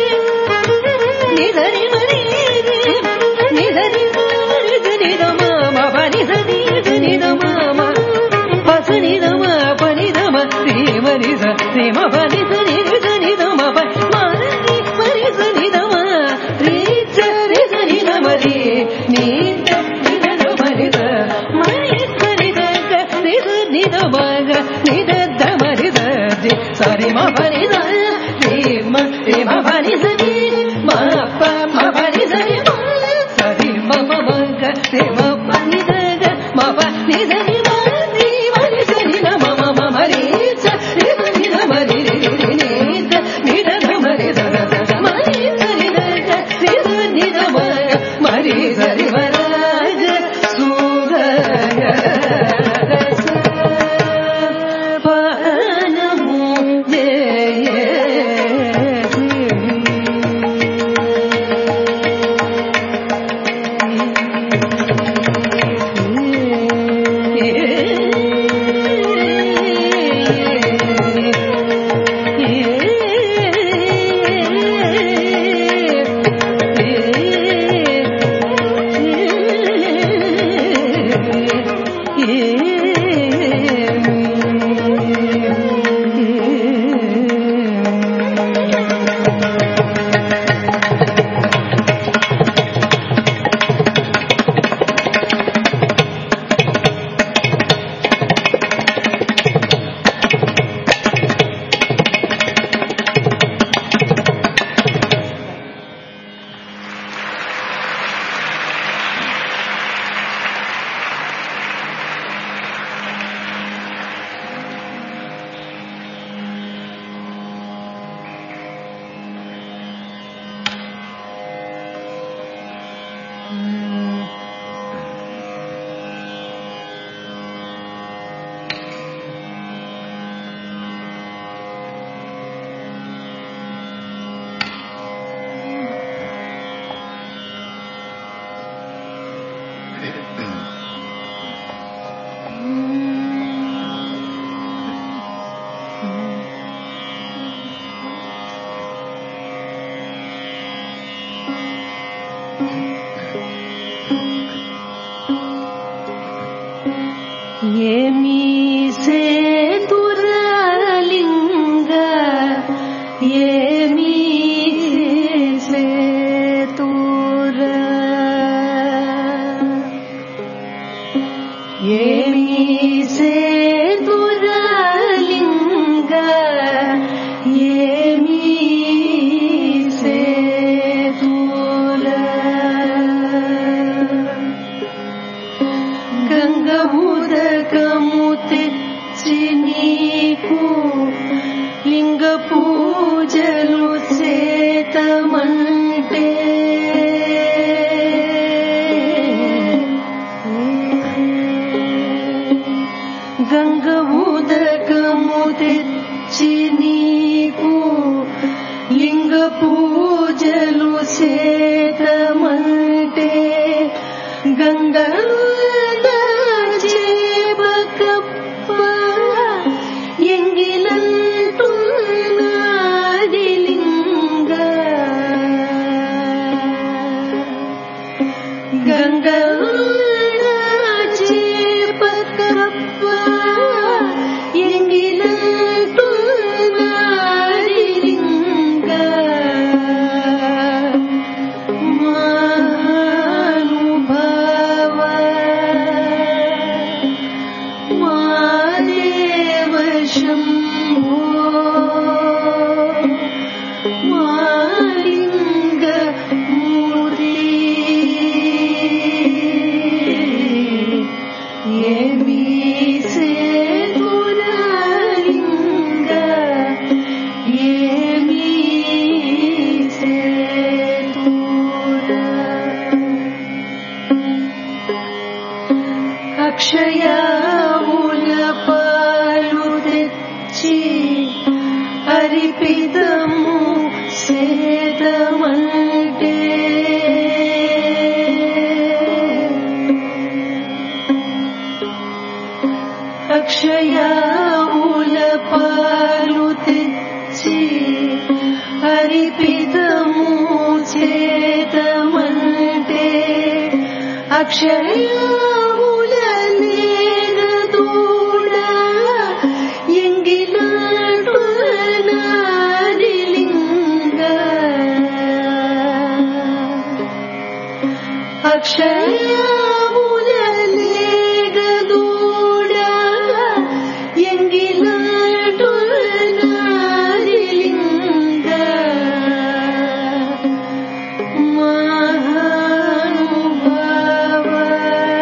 ని ద రి మ రి రి ని ద రి మ రి స ని ద మ మ ప ని స ని స ని ద మ మ ప స ని ద మ ప ని ద మ రి మ రి స రి మ ప ని స ని స ని ద మ ప మ రి మ రి స ని ద మ రి స రి స ని ద మ రి ని ద ని ద మ రి స మ రి స ని ద ద రి స ని ద మ గ ని ద ద మ రి స రి స రి మ ప ని స రి మ ప ని స ని మ ప మ ప ని స రి మ స రి మ మ మ గ రి మ ప ని ద గ మ ప ని స ని మ రి మ రి స ని ద మ మ మ మ రి స రి స ని ద మ రి రి రి రి ని ద ని ద ద మ రి స ద ద ద మ రి స ని ద గ రి స ని ద మ మ రి స రి మ ర గ సు గ గ స ప న ము జే గంగలు ఎంగిలంటూ అక్షయాముల పాలు తెచ్చి అరిపితము సేదమంటే అక్షయాముల పాలు తెచ్చి అరిపితము చేతమంటే అక్షయాముల నేరదూడ ఎంగిలాడు నారిలింగ అక్షయాముల నేరదూడ ఎంగిలాడు నారిలింగ మహానుభావ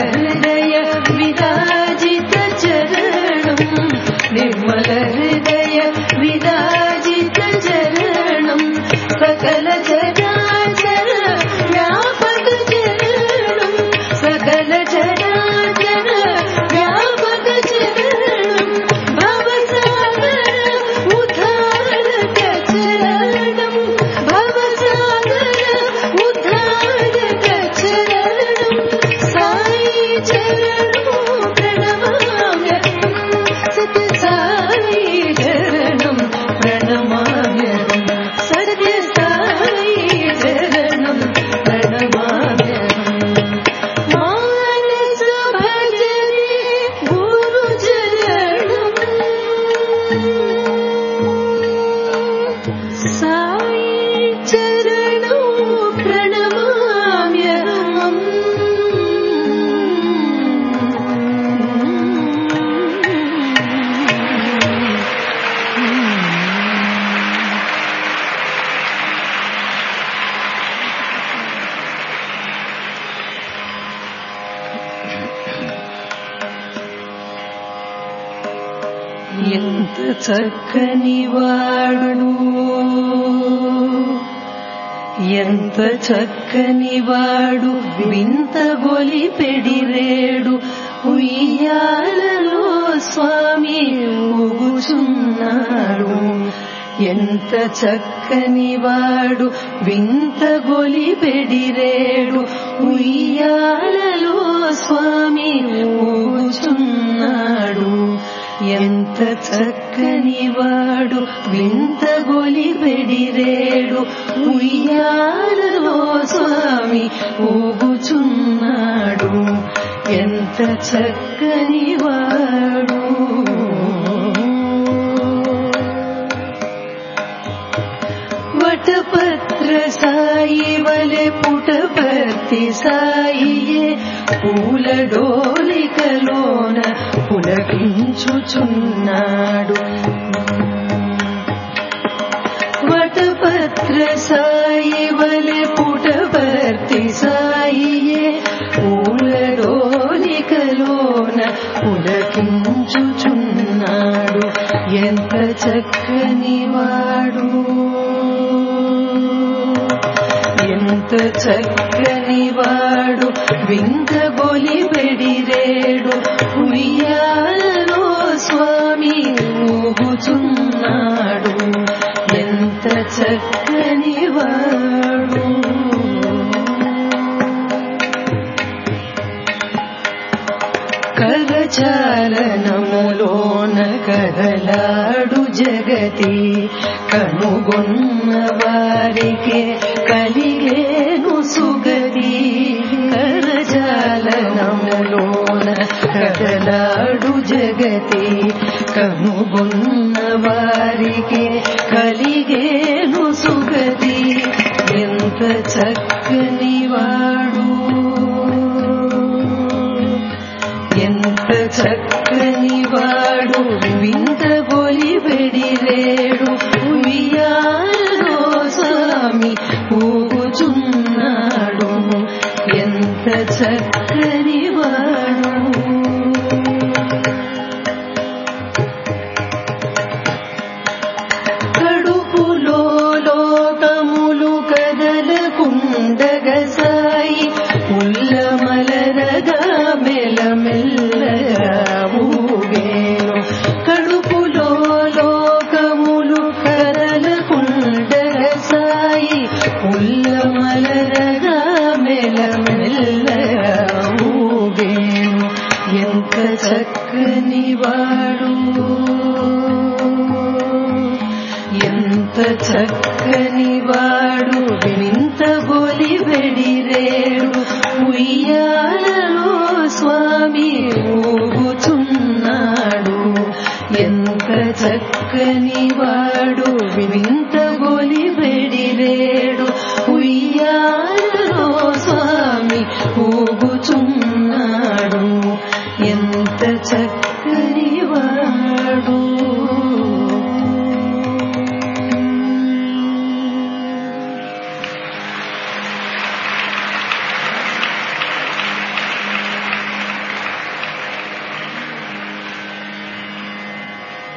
हृदय विराजित चरणं निर्मल हृदय विराजित चरणं सकल चराचर व्यापक चरणं सकल चराचर व्यापक चरणं भवसागर उद्धारक चरणं भवसागर उद्धारक चरणं साई चरणं प्रणमाम्यहं सत्य साई चरणं प्रणमाम्यहं सत्य साई चरणं प्रणमाम्यहं मानस भजने गुरु चरणं साई चरणं प्रणमाम्यहम् ఎంత చక్కని వాడు ఎంత చక్కని వాడు వింత గొలిపెడిరేడు ఉయ్యాలలో స్వామి ఊగుచున్నాడు ఎంత చక్కని వాడు వింత గొలిపెడిరేడు ఉయ్యాలలో స్వామి ఊగుచున్నాడు ఎంత చక్కని వాడు వింత గొలిపెడిరేడు ఉయ్యాలలో స్వామి ఊగుచున్నాడు ఎంత చక్కని వాడు వటపత్ర సాయి వలె పుటపర్తి సాయియే పూల డోలికలోన పులకించుచున్నాడు వటపత్ర సాయి వలె పుటపర్తి సాయియే పూల డోలికలోన పులకించుచున్నాడు ఎంత చక్కని వాడు ఎంత చక్కని వాడు వింత గొలిపెడిరేడు ఉయ్యాలలో స్వామి ఊగుచున్నాడు ఎంత చక్కని వాడు కరచాలనములోన కదలాడు జగతి కనుగొన్న వారికి కలిగేను సుగతి కరచాలనములోన కదలాడు జగతి కనుగొన్న వారికి కలిగేను సుగతి ఎంత చక్కని వాడు ఎంత చక్కని వాడు వింత గొలిపెడిరేడు ఉయ్యాలలో స్వామి ఊగుచున్నాడు ఎంత చక్కని వాడు కడుపులో లోకములు కదలకుండగ సాయి ఉల్లమలరగా మెల్లమెల్లగా ఊగేను కడుపులో లోకములు కదలకుండగ సాయి ఉల్లమలరగా మెల్లమెల్లగా ఊగేను ఎంత చక్కని వాడు ఎంత చక్కని వాడు వింత గొలిపెడిరేడు ఉయ్యాలలో స్వామి ఊగుచున్నాడు ఎంత చక్కని వాడు వింత గొలిపెడిరేడు ఉయ్యాలలో స్వామి ఊగుచున్నాడు ఎంత చక్కని వాడు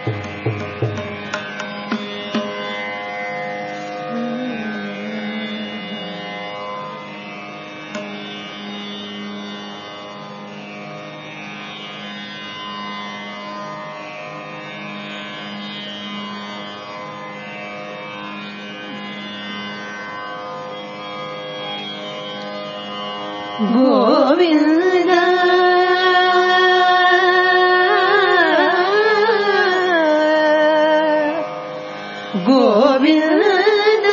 గోవింద గోవింద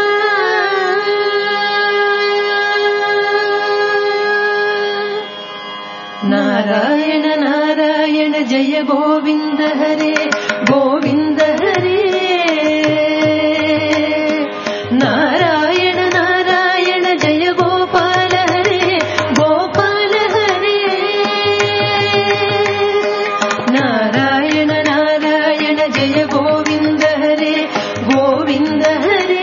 నారాయణ నారాయణ జయ గోవింద హరే గోవింద హరే నారాయణ నారాయణ జయ గోపాల హరే గోపాల హరే నారాయణ నారాయణ జయ గోవింద హరే గోవింద హరే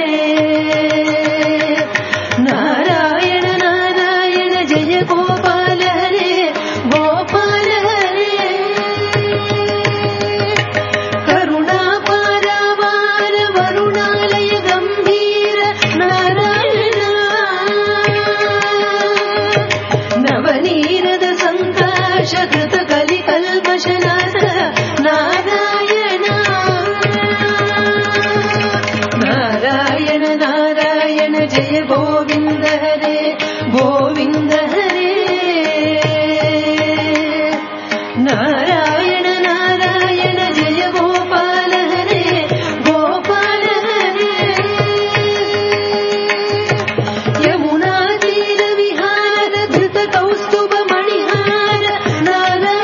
నారాయణ నారాయణ జయ గోపాల హరే గోపాల హరే కరుణా పారావార వరుణాలయ గంభీర నారాయణ నవనీరద సంకాశ కృత కలి కల్మషనాథ నారాయణ నారాయణ నారాయణ జయ గోవింద హరే గోవింద హరే నారాయణ నారాయణ జయ గోపాల హరే గోపాల హరే యమునా తీర విహార ధృత కౌస్తుభ మణిహార నారాయణ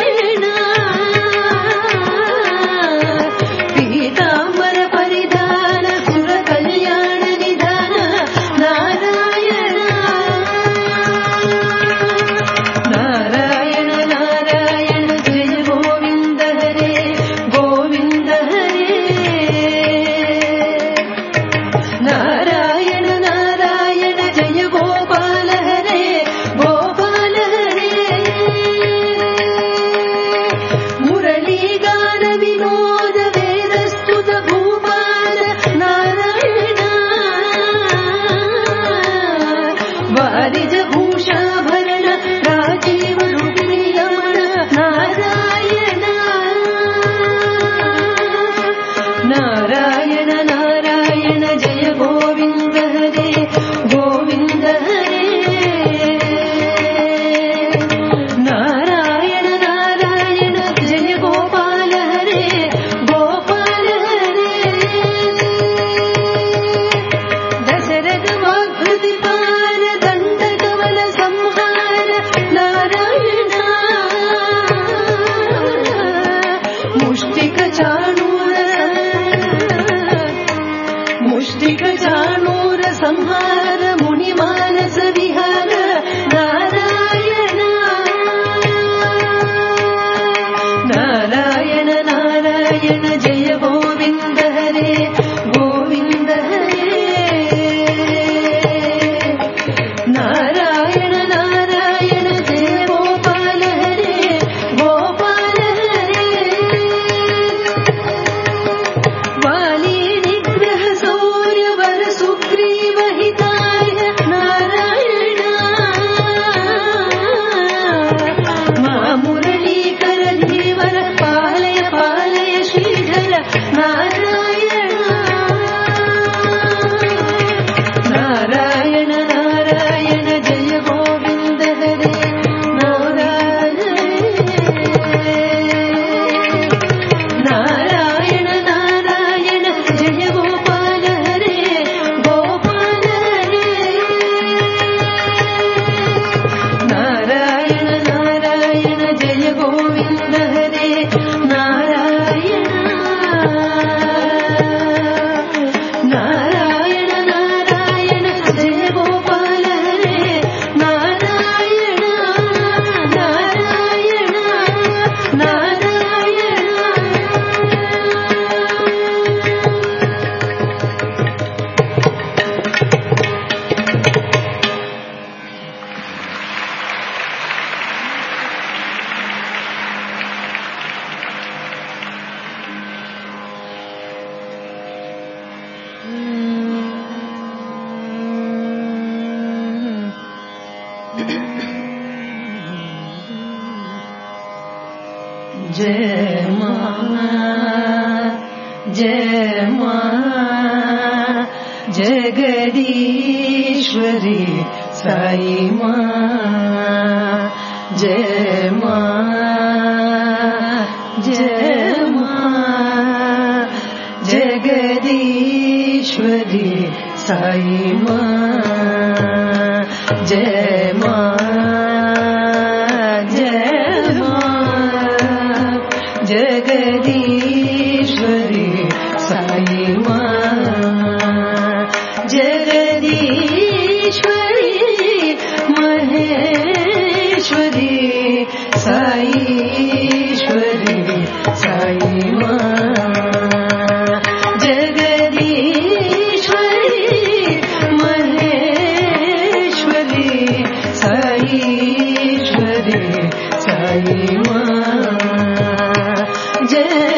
जय मां जय मां जगदीश्वरी साई मां जय मां जय मां जगदीश्वरी साई मां जय मां जय मां जगदीश्वरी साई मां जगदीश्वरी महेश्वरी साईश्वरी साई मां जगदीश्वरी महेश्वरी साईश्वरी साई मां जय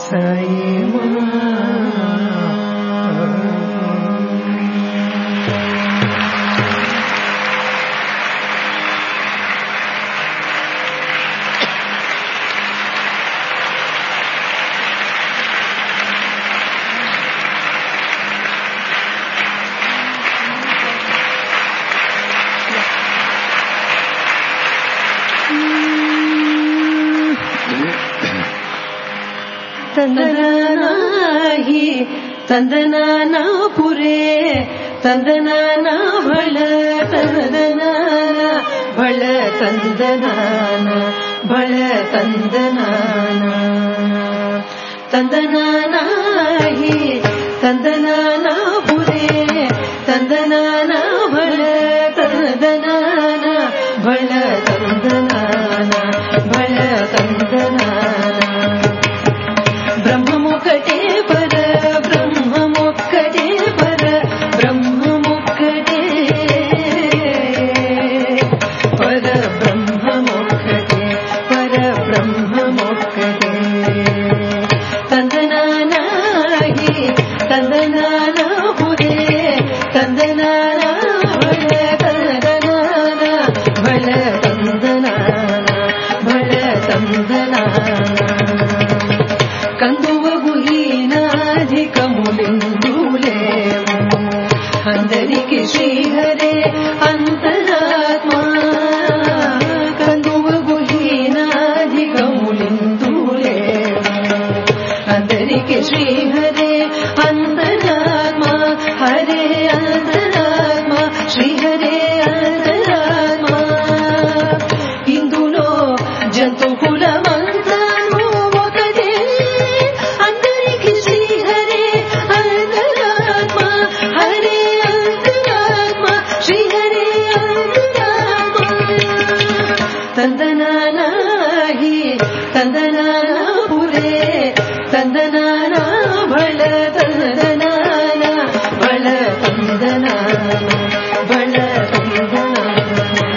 సాయి మా ತಂದನಾಹಿ ತಂದನಾನ ಪುರೇ ತಂದನಾನ ಬಳ ತಂದನಾನ ಬಳ ತಂದನಾನ ಬಳ ತಂದನಾನ ತಂದನಾಹಿ ತಂದನಾನ ಪುರೇ ತಂದನಾನ ಬಳ ತಂದನಾನ ಬಳ ತಂದನಾನ ಬಳ ತಂದನಾನ బ్రహ్మముక్కటే పర బ్రహ్మముక్కటే పర బ్రహ్మముక్కటే పర బ్రహ్మముక్కటే పర బ్రహ్మముక్కటే తందనానాహి తందనానా పురే తందనాన బల తందనాన బల తందనాన బల తందనాన కందువగు హీనాధికములిందులేము అందరికి శ్రీహరే అంతరాత్మా కందువగు హీనాధికములిందులేము అందరికి శ్రీహరే అంతరాత్మా హరే అంతరాత్మా శ్రీహరే అంతరాత్మా ఇందులో జంతు కులమంతాను ఒకటే అందరికి శ్రీహరే అంతరాత్మా హరే అంతరాత్మా శ్రీహరే అంతరాత్మా తందనానాహి తందనాన పురే తందనాన బళ తందనాన బళ తందనాన బళ తందనాన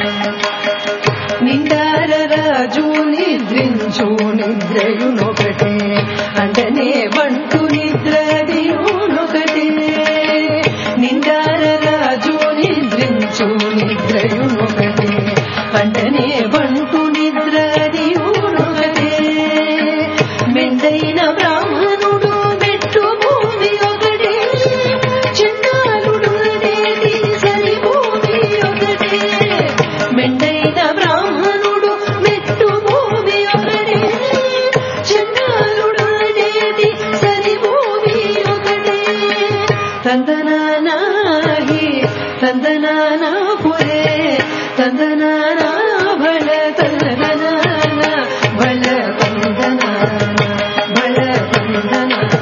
నిండార రాజు నిద్రించు నిద్రయునొకటే అంటనే బంటు నిద్రదియునొకటే నిండార రాజు నిద్రించు నిద్రయునొకటే అంటనే బంటు నిద్రదియునొకటే మెండైన బ్రాహ్మణుడు మెట్టు భూమి ఒకటే చండాలుడు అనేది సరి భూమి ఒకటే మెండైన బ్రాహ్మణుడు మెట్టు భూమి ఒకటే చండాలుడు అనేది సరి భూమి ఒకటే తందనానాహి తందనాన పురే తందనాన బళ తందనాన బళ తందనాన బళ తందనాన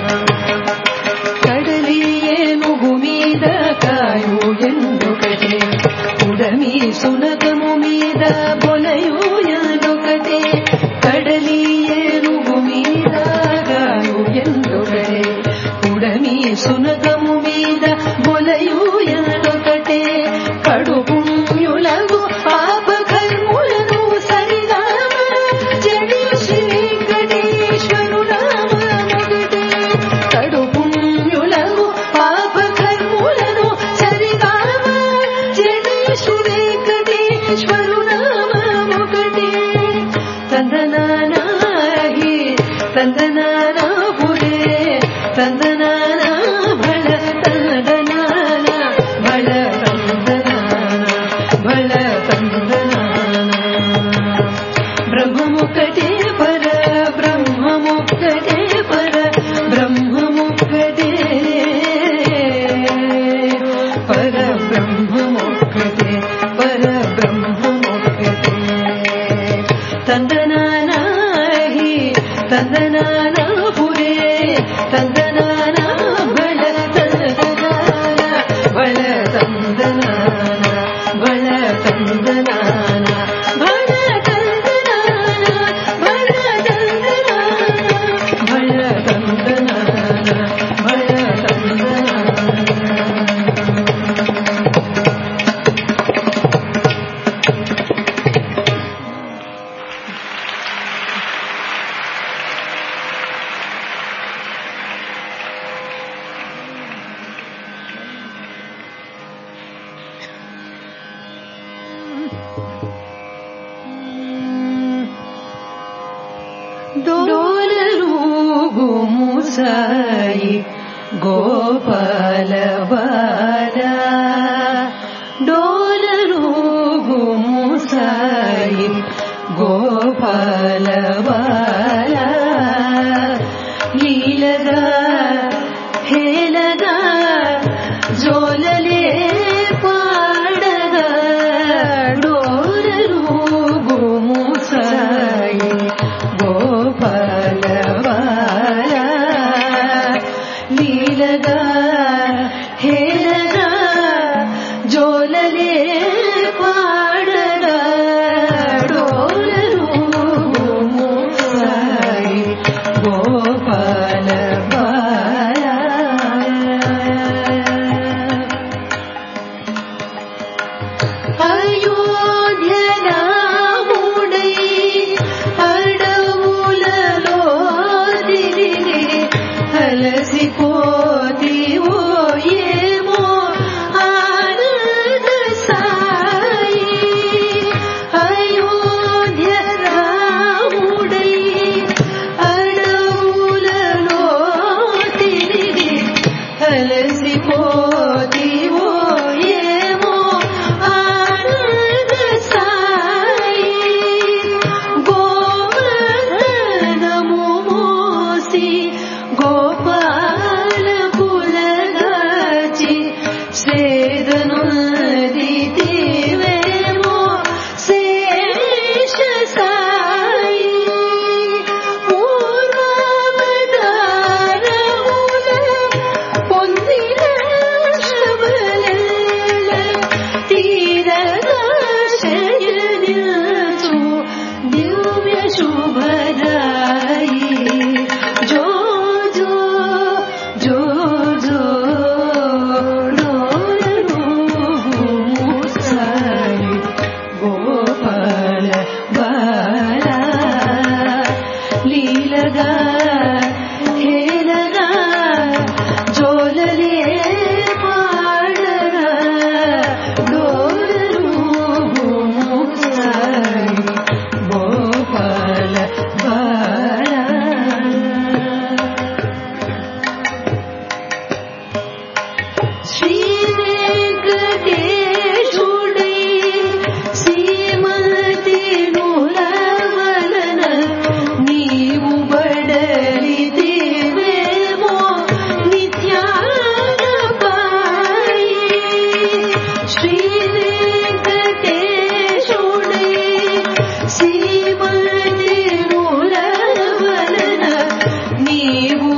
కడలి ఏనుగు మీద కాయు ఎందుకటే ఉడమి సునకము మీద బొలయు ఎందుకటే కడలి ఏనుగు మీద కాయు ఎందుకటే ఉడమి సునకము మీద బొలయు ఎందుకటే కడు పుణ్యులకు పాప కర్ములను సరిగామ జడి శ్రీ వెంకటేశ్వరు నామొకటే కడు పుణ్యులకు పాప కర్ములను సరిగామ జడి శ్రీ వెంకటేశ్వరు నామొకటే తందనానాహి తందనాన పురే తందనాన బళ సాయి గోపాల బాలా డోలరూగుము సాయి గోపాల బాలా లీలగా హేలగా జోలలే పాడగా డోలరూగుము సాయి గోపాల బాలా లీలగా హేలగా జోలలే పాడగా డోలరూగుము సాయి గోపాల బాలా అయోధ్య రాముడై అడవులలో తిరిగి అలసిపోతివో ఏమో ఆనంద సాయి అయోధ్య రాముడై అడవులలో తిరిగి అలసిపోతివో ఏమో ఆనంద సాయి గోవర్ధనము మోసి గోపాల పులగాచి సేదనుదితివేమో శేష సాయి పూర్వావతారముల పొందిన శబలెల్ల తీరగా శయనించు దివ్య శుభదాయి జో జో జో జో డోలరూగుము సాయి గోపాల బాలా లీలగా హేలగా జోలలే పాడగా డోలరూగుము సాయి గోపాల బాలా శ్రీ వెంకటేశుడై శ్రీమతి నులవలన నీవు బడలితివేమో నిత్యాన పాయి శ్రీ వెంకటేశుడై శ్రీమతి నులవలన నీవు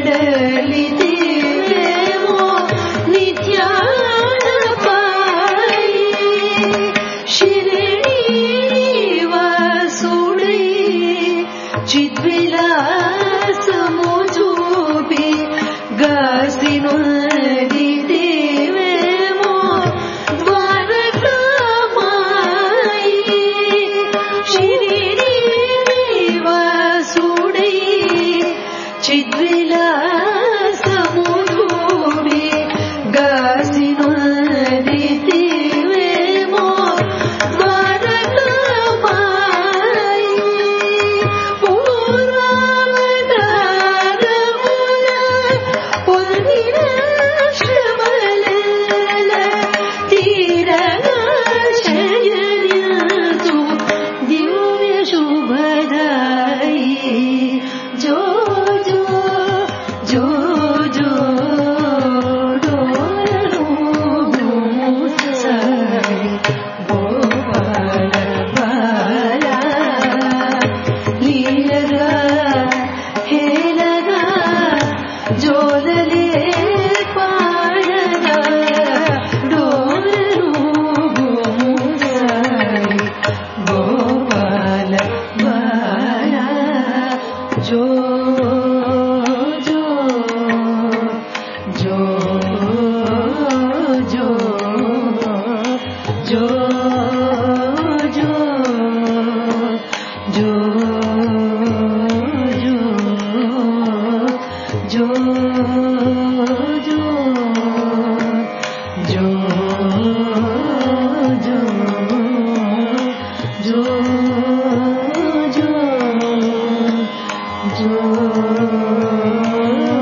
బడలితివేమో నిత్యాన పాయి శిరణీవాసుడై చిద్విలాసము చూపి గాసినుదితివేమో ద్వారకామాయి శిరణీవాసుడై చిద్విలాసము చూపి గాసినుదితివేమో ద్వారకామాయి పూర్వావతారముల పొందిన శ్రమలెల్ల తీరగా శయనించు దివ్య శుభదాయి జో జో జో జో డోలరూగుము సాయి గోపాల బాలా లీలగా హేలగా జోలలే పాడగా డోలరూగుము సాయి గోపాల బాలా జో జో జో జో జో జో జో జో జో జో జో జో జో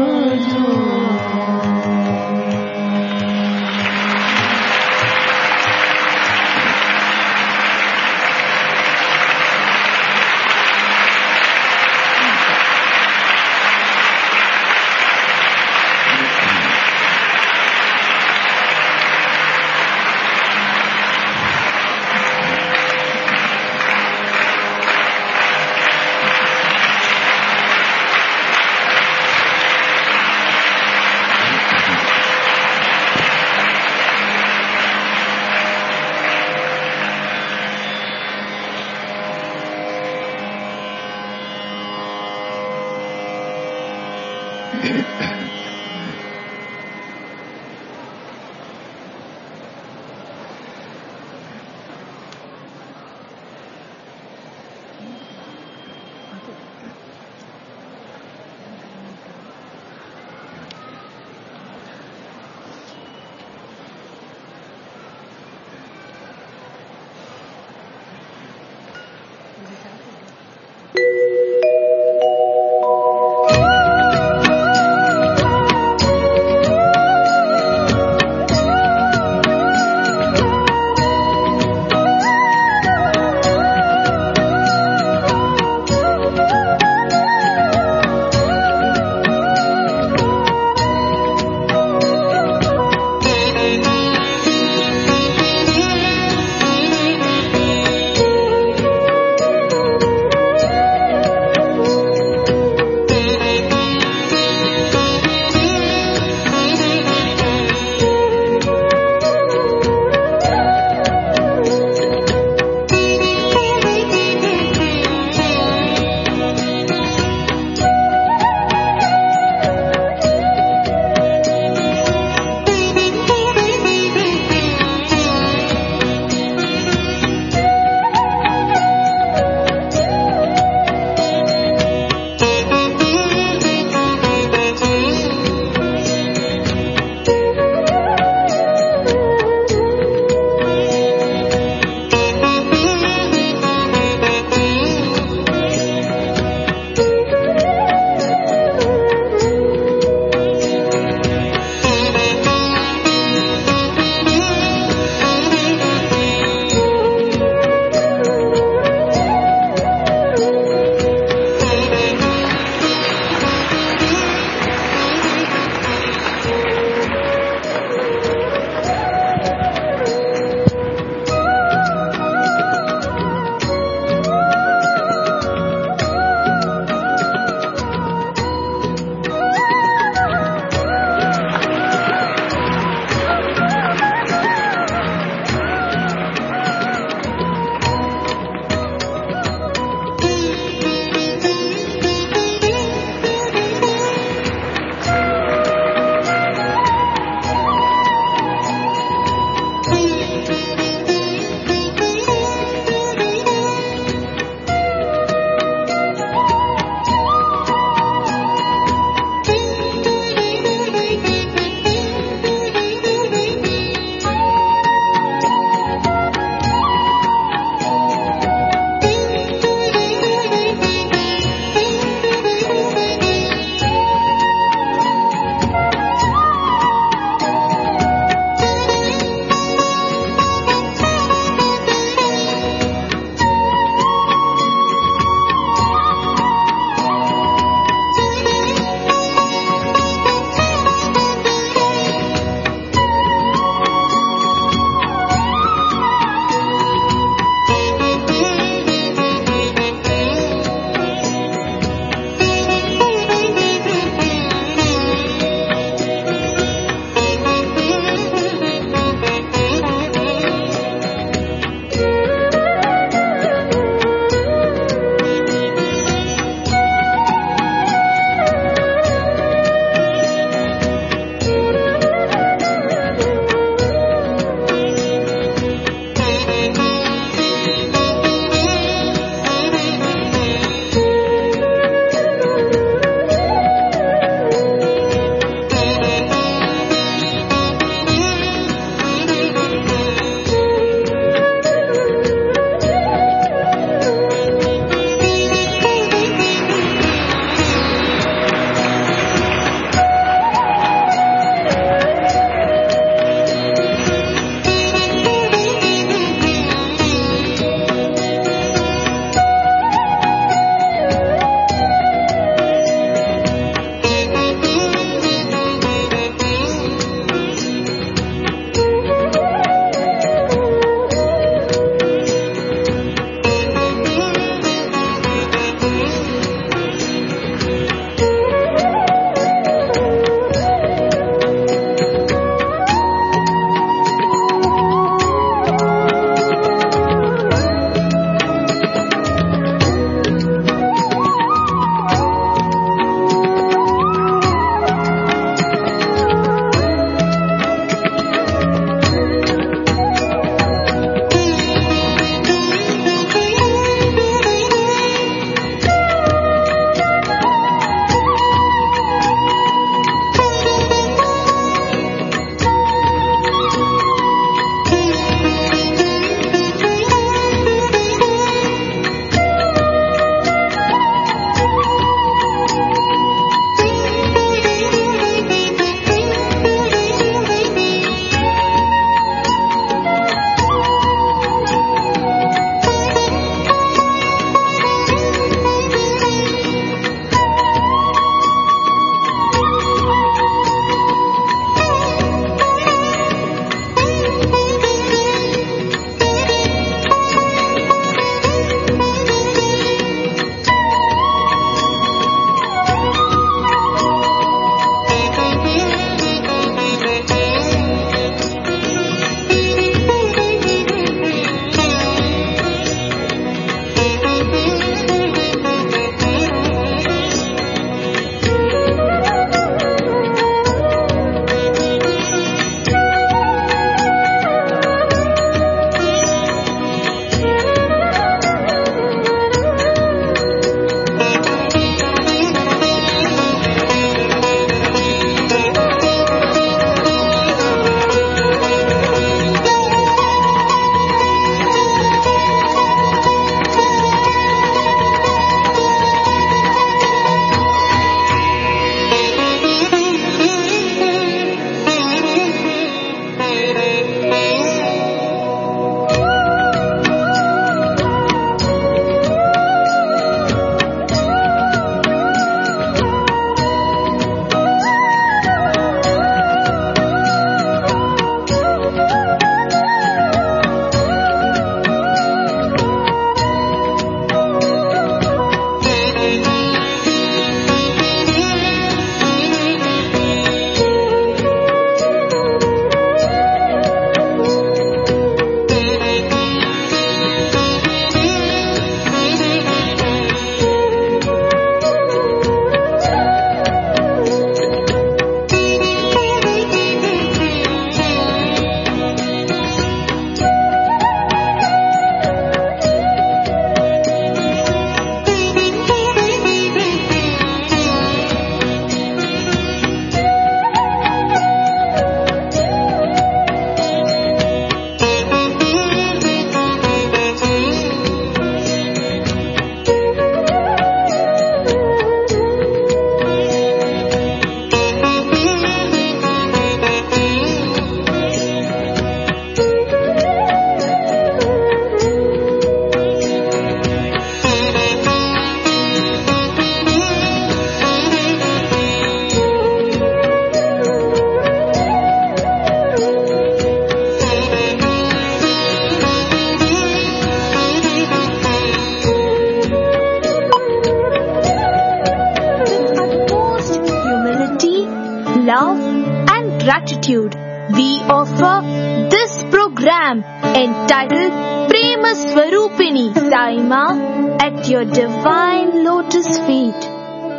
gratitude, we offer this program entitled Prema Swarupini Sai Ma at your divine lotus feet.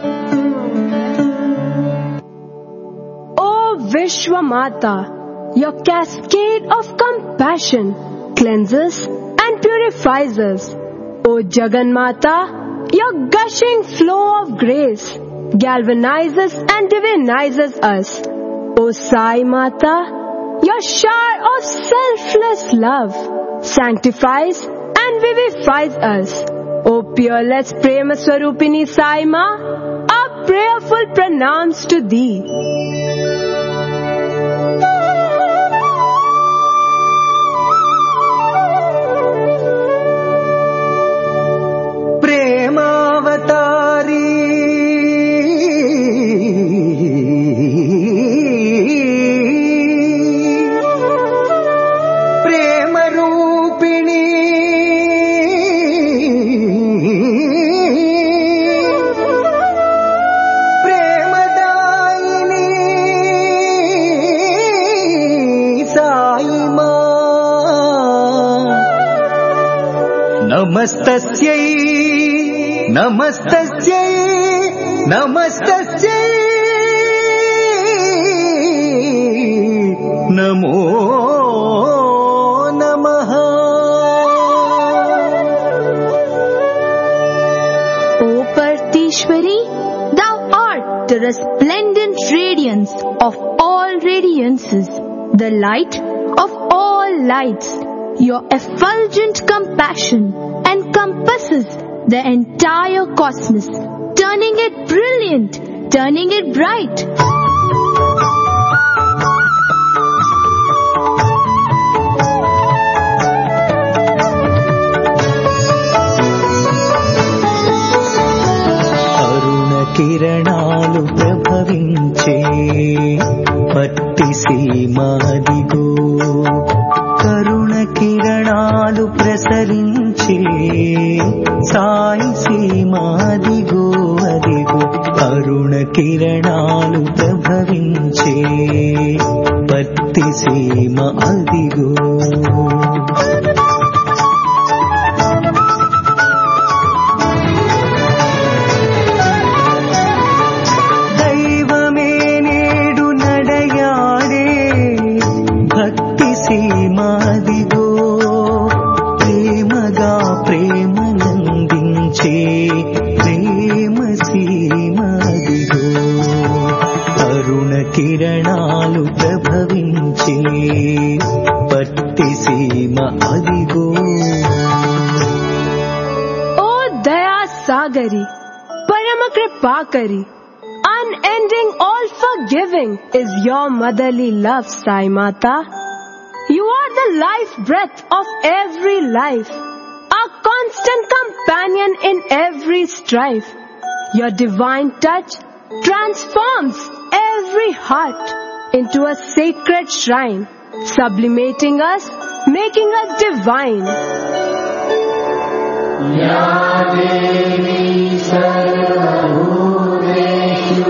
O Vishwamata, your cascade of compassion cleanses and purifies us. O Jagannatha, your gushing flow of grace galvanizes and divinizes us. O Sai Mata, your shower of selfless love sanctifies and vivifies us. O peerless Prema Swarupini Sai Ma, our prayerful pranams to thee. नमस्तस्यै नमस्तस्यै नमस्तस्यै नमो नमः. O Partishwari, thou art the resplendent radiance of all radiances, the light of all lights. Your effulgent compassion encompasses the entire cosmos, turning it brilliant, turning it bright. అరుణ కిరణాలు ప్రభవించే పట్టి సీమాదిగో, కరుణ కిరణాలు ప్రసరించే సాయి సీమాదిగో అదిగో. అరుణ కిరణాలు ప్రభవించే పట్టి సీమ అదిగో. దైవమే నేడు నడయాడే భక్తి సీమాదిగో, ప్రేమగా ప్రేమనందించే ప్రేమ సీమాదిగో. అరుణ కిరణాలు ప్రభవించే పట్టి సీమ అదిగో. O Daya Sagari, Parama Kripakari, unending, all forgiving is your motherly love, Sai Mata. You are the life breath of every life, our constant companion in every strife. Your divine touch transforms every heart into a sacred shrine, sublimating us, making us divine. या देवी सर्वभूतेषु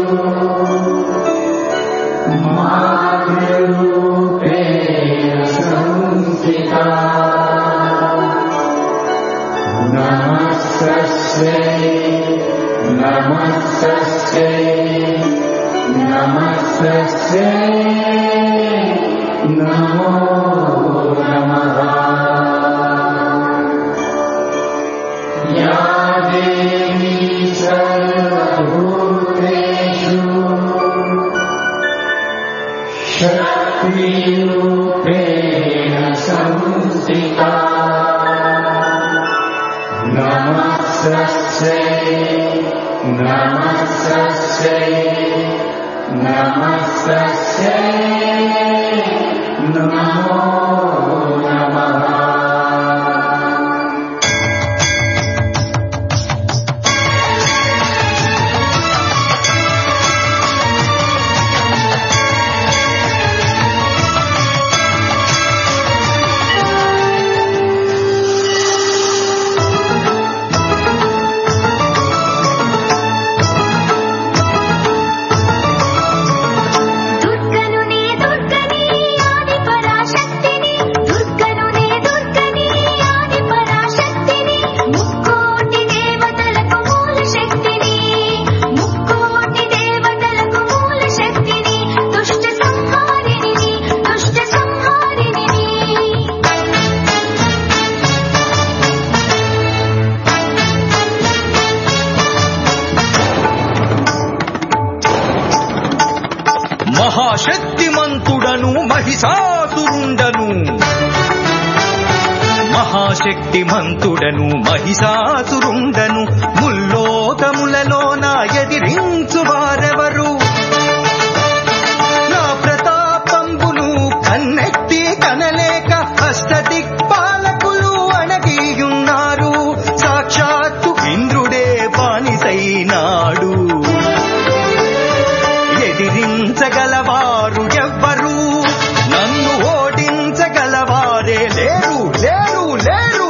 मातृरूपेण संस्थिता, नमस्तस्यै नमस्तस्यै नमस्तस्यै नमो नमः. या देवी सर्वभूतेषु शक्तिरूपेण संस्थिता, नमस्तस्यै नमस्तस्यै नमस्तस्यै नमो नमः. దుర్గను నీ దుర్గని మహాశక్తిమంతుడను మహిషాసురుండను. మహాశక్తిమంతుడను మహిషాసురుండను ముల్లోకములలో నా ఎదిరించు వారెవరు? నా ప్రతాపంబును కన్నెత్తి కనలేక అష్టదిక్పాలకులు అణగియున్నారు. సాక్షాత్తు ఇంద్రుడే బానిసైనాడు. ఎదిరించగలవారు ఎవ్వరు? నన్ను ఓడించగలవారే లేరు లేరు లేరు.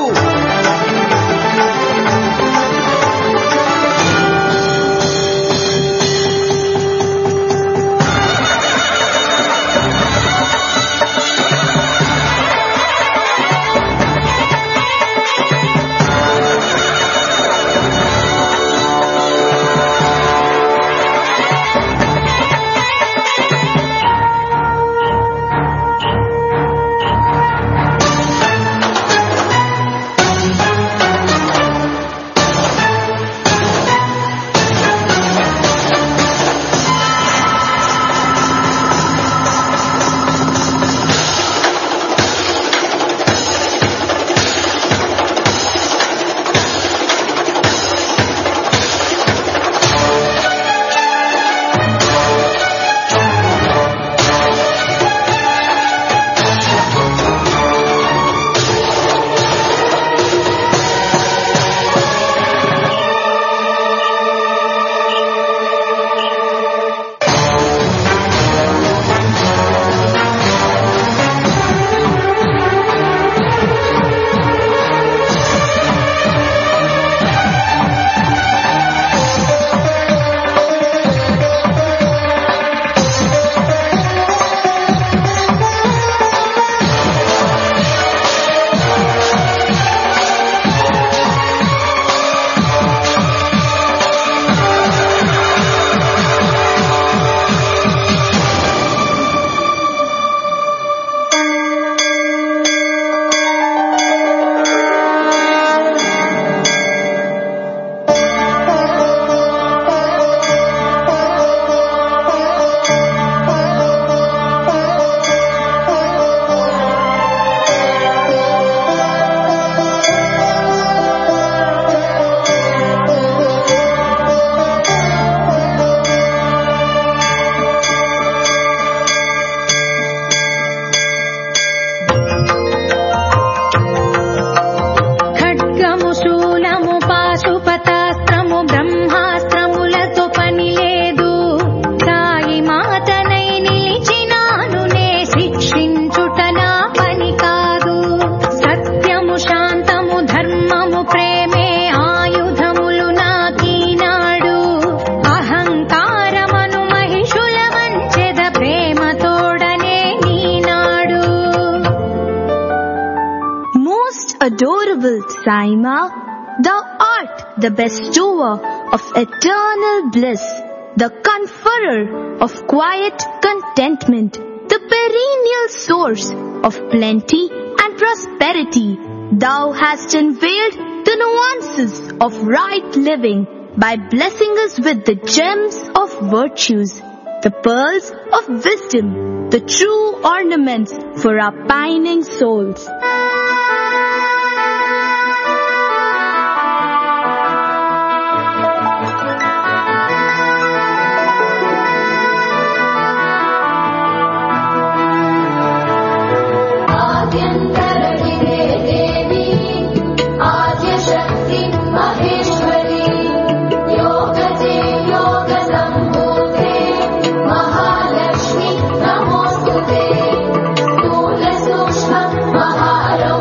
Adorable Saima, thou art the bestower of eternal bliss, the conferrer of quiet contentment, the perennial source of plenty and prosperity. Thou hast unveiled the nuances of right living by blessing us with the gems of virtues, the pearls of wisdom, the true ornaments for our pining souls. Mahara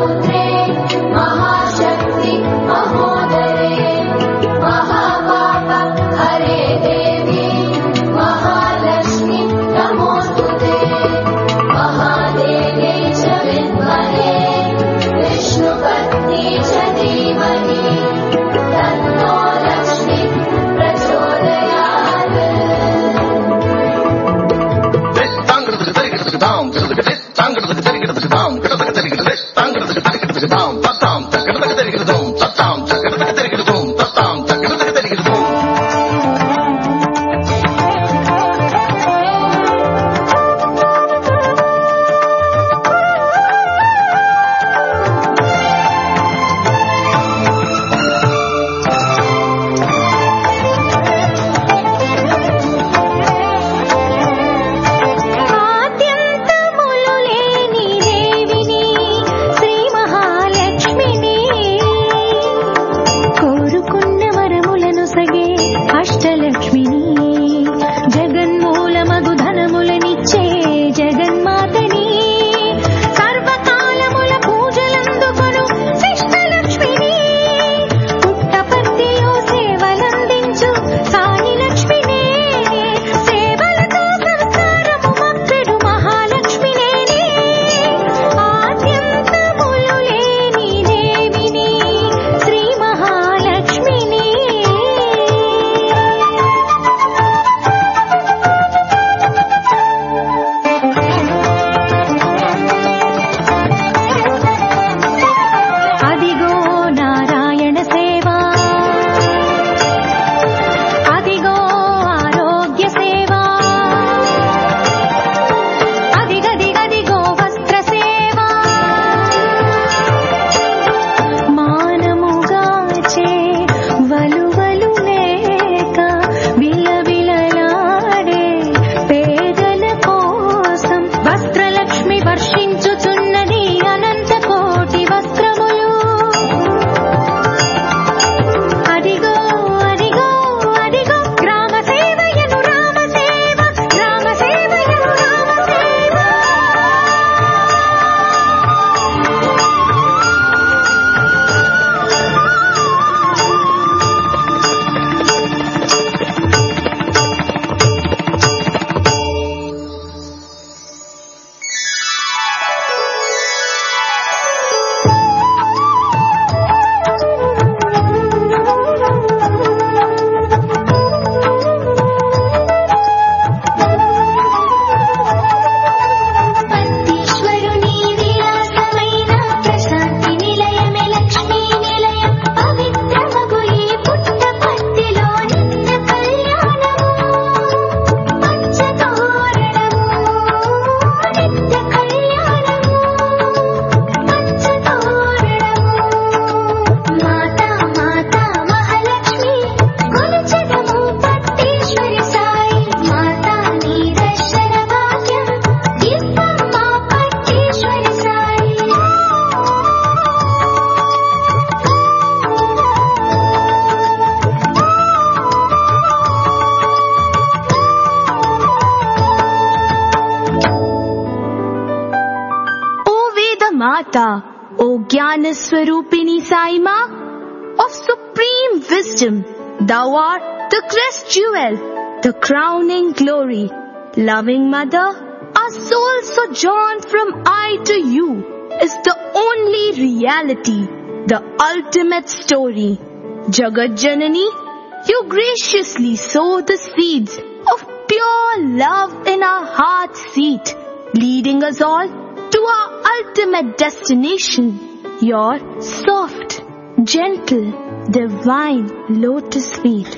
Swarupini Saima, of supreme wisdom, thou art the crest jewel, the crowning glory. Loving Mother, our soul sojourn from I to you is the only reality, the ultimate story. Jagat Janani, you graciously sow the seeds of pure love in our heart's seat, leading us all to our ultimate destination, your soft, gentle, divine lotus feet.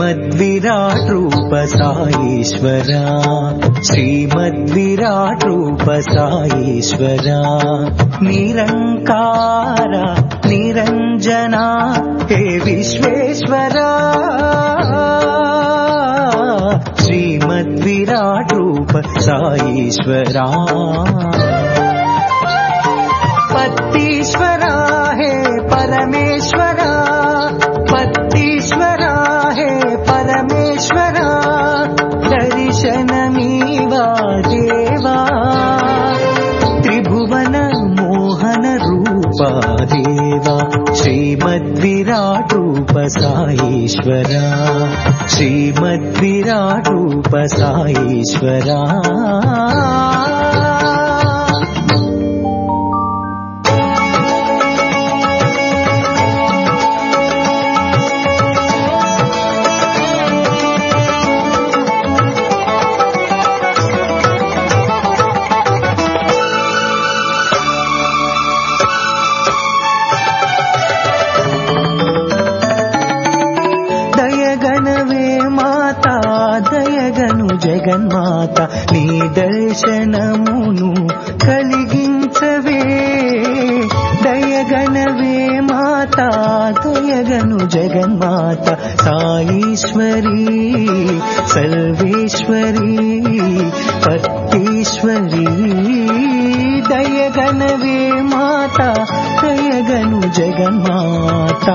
श्रीमद्विराट् रूप साईश्वरा श्रीमद्विराट् रूप साईश्वरा निरंकारा निरंजना हे विश्वेश्वरा श्रीमद्विराट् रूप साईश्वरा पत्तीश्वरा हे परमेश्वरा पत्तीश्वरा हे परमेश्वरा दर्शनमीवा देवा त्रिभुवन मोहन रूपा देवा श्रीमद्विराट् रूप साईश्वरा श्रीमद्विराट् रूप साईश्वरा జగన్మాత నీ దర్శనమును కలిగించవే దయగనవే మాత దయగను జగన్మాత సాయీశ్వరి సర్వేశ్వరి పత్తీశ్వరి దయగనవే మాత దయగను జగన్మాత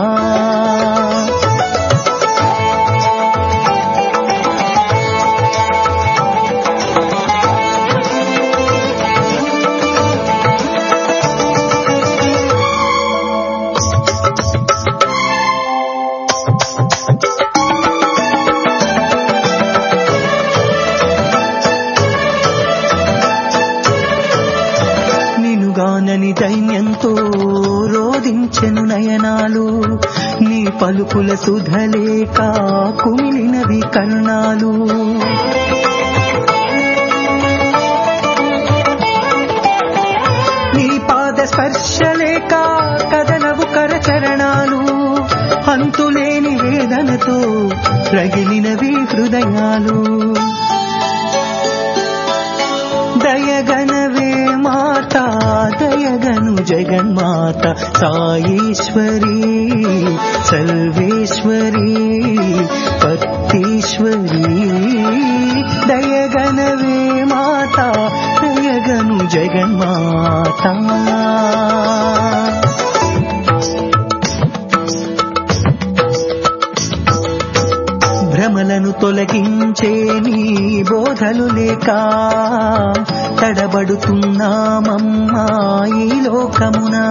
దైన్యంతో రోదించెను నయనాలు నీ పలుకుల సుధలేక కుమిలినవి కర్ణాలు నీ పాద స్పర్శలేక కదలవు కరచరణాలు అంతులేని వేదనతో రగిలినవి హృదయాలు దయగనవే మాత దయగను జగన్మాత సాయీశ్వరి సర్వేశ్వరి పత్తీశ్వరి దయగనవే మాత దయగను జగన్మాత భ్రమలను తొలగించే నీ బోధలు లేక తడబడుతున్నామమ్మా ఈ లోకమునా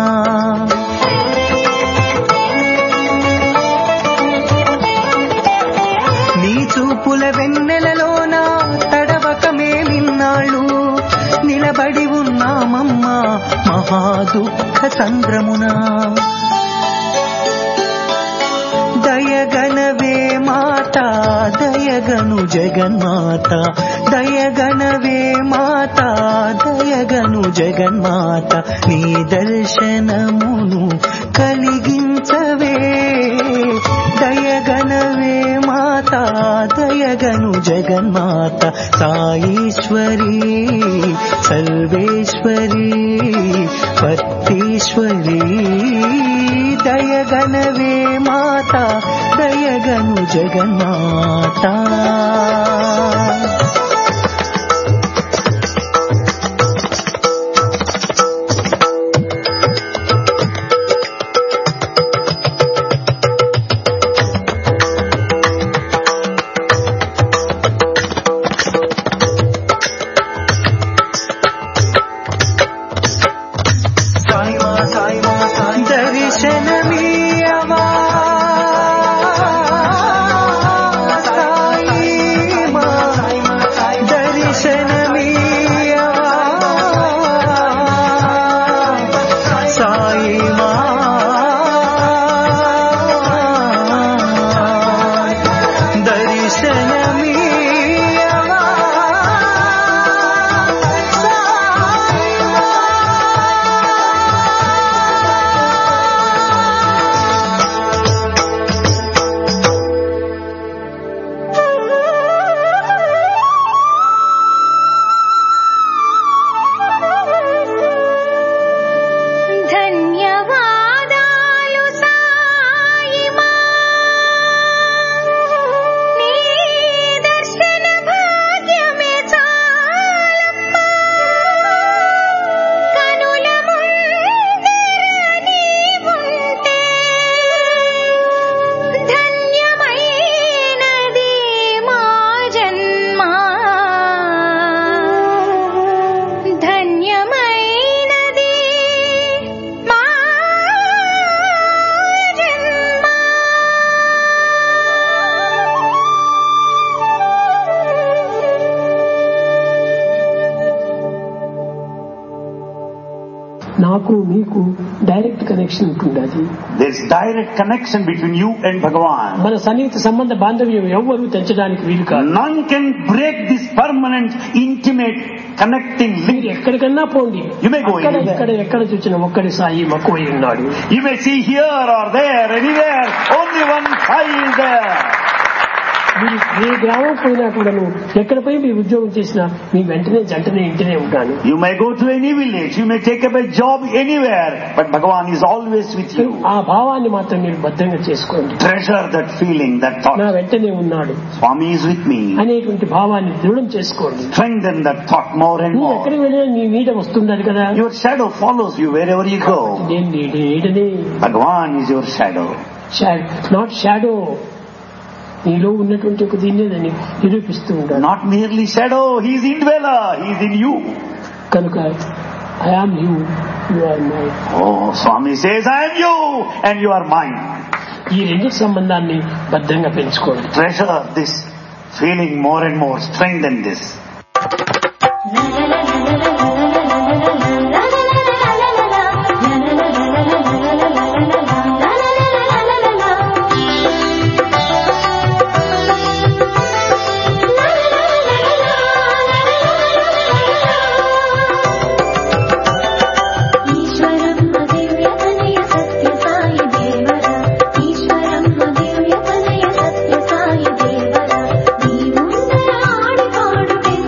నీ చూపుల వెన్నెలలోన తడవకమేమిన్నాళ్ళు నిలబడి ఉన్నామమ్మా మహా దుఃఖ సంద్రమునా దయగనవే మాత దయగను జగన్మాత దయగనవే మాత దయగను జగన్మాత నీ దర్శనమును కలిగించవే దయగనవే మాత దయగను జగన్మాత సాయీశ్వరి సర్వేశ్వరి పత్తీశ్వరి దయగనవే మాత దయగను జగన్మాత దర్శనమీయవా సాయి మా నాకు నీకు డైరెక్ట్ కనెక్షన్ ఉంటుంది. There is direct connection between you and Bhagavan. మన సన్నిహిత సంబంధ బాంధవ్యం ఎవ్వరూ తెంచడానికి వీలు కాదు. None can break this permanent, intimate, connecting link. ఎక్కడికన్నా పోండి, ఎక్కడ చూసినా ఒక్కడి సాయి మక్కువై ఉన్నాడు. You may see here or there, anywhere, only one Sai is there. మీరు ఏ గ్రామం పోయినా కూడాను, ఎక్కడ పోయి మీ ఉద్యోగం చేసినా మీ జంటనే ఇంటనే ఉంటాను. You may go to any village, you may take up a job anywhere, but Bhagavan is always with you. ఆ భావాన్ని మాత్రం మీరు భద్రంగా చేసుకోండి. Treasure that feeling, that thought. నా వెంటనే ఉన్నాడు, Swami is with me. అనేటువంటి భావాన్ని దృఢం చేసుకోండి. Strengthen that thought more and more. ఎక్కడికి వెళ్ళినా నీ నీడ వస్తుండాలి కదా. Your shadow follows you wherever you go. నీడనే. Bhagavan is your shadow. Not shadow. నీలో ఉన్నటువంటి ఒక దీన్ని నిరూపిస్తూ ఉంటాడు. Not merely shadow, he is indweller, he is in you. కనుక I am you, you are mine. Oh, Swami says I am you and you are mine. ఈ రెండు సంబంధాన్ని భద్రంగా పెంచుకోండి. Treasure this feeling more and more, strengthen this. ఆడి పాడుటే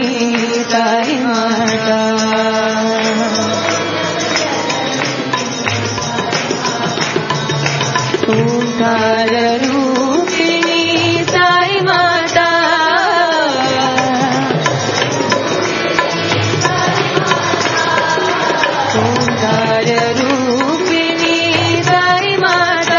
साई माता ओंकार रूपिणी साई माता ओंकार रूपिणी साई माता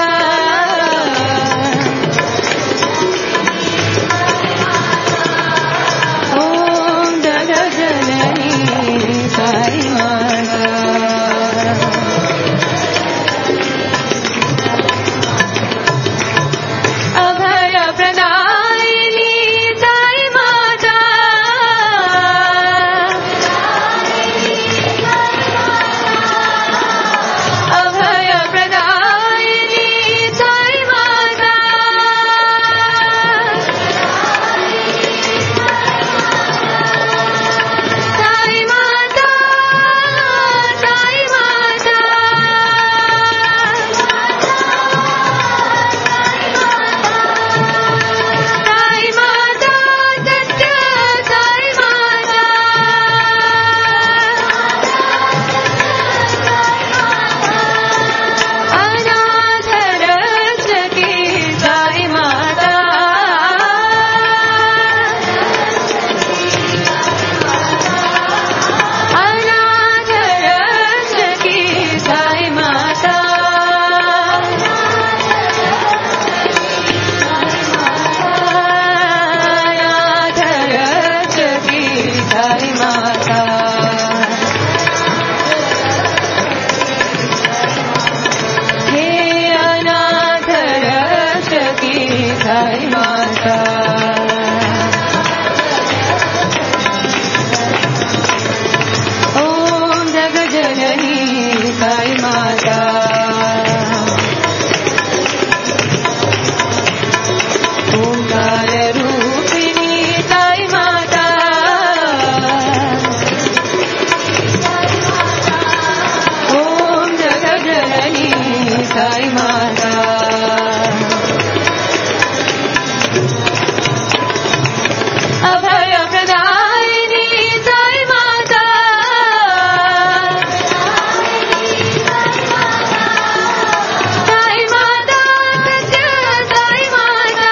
ओम जगज्जननी साई माता अभय प्रदायिनी साई माता अभय प्रदायिनी साई माता साई माता साई माता साई माता सत्य साई माता अनाथ रक्षकी साई माता अनाथ रक्षकी साई माता अनाथ रक्षकी साई माता हे अनाथ रक्षकी साई माता ओम जगज्जननी साई माता ओंकार रूपिणी साई माता ओम जगज्जननी साई माता अभय प्रदायिनी साई माता साई माता सत्य साई माता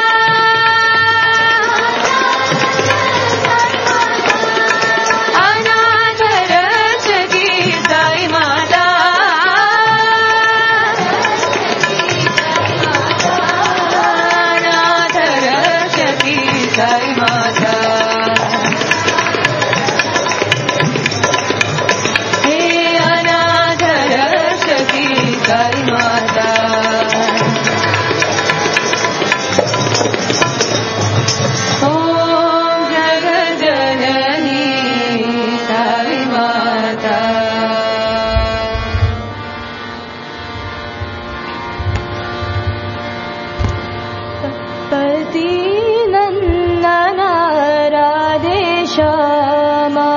अनाथ रक्षकी साई माता अनाथ रक्षकी साई माता हे अनाथ रक्षकी साई माता ओम जगज्जननी साई माता पति नंदन राधे श्यामा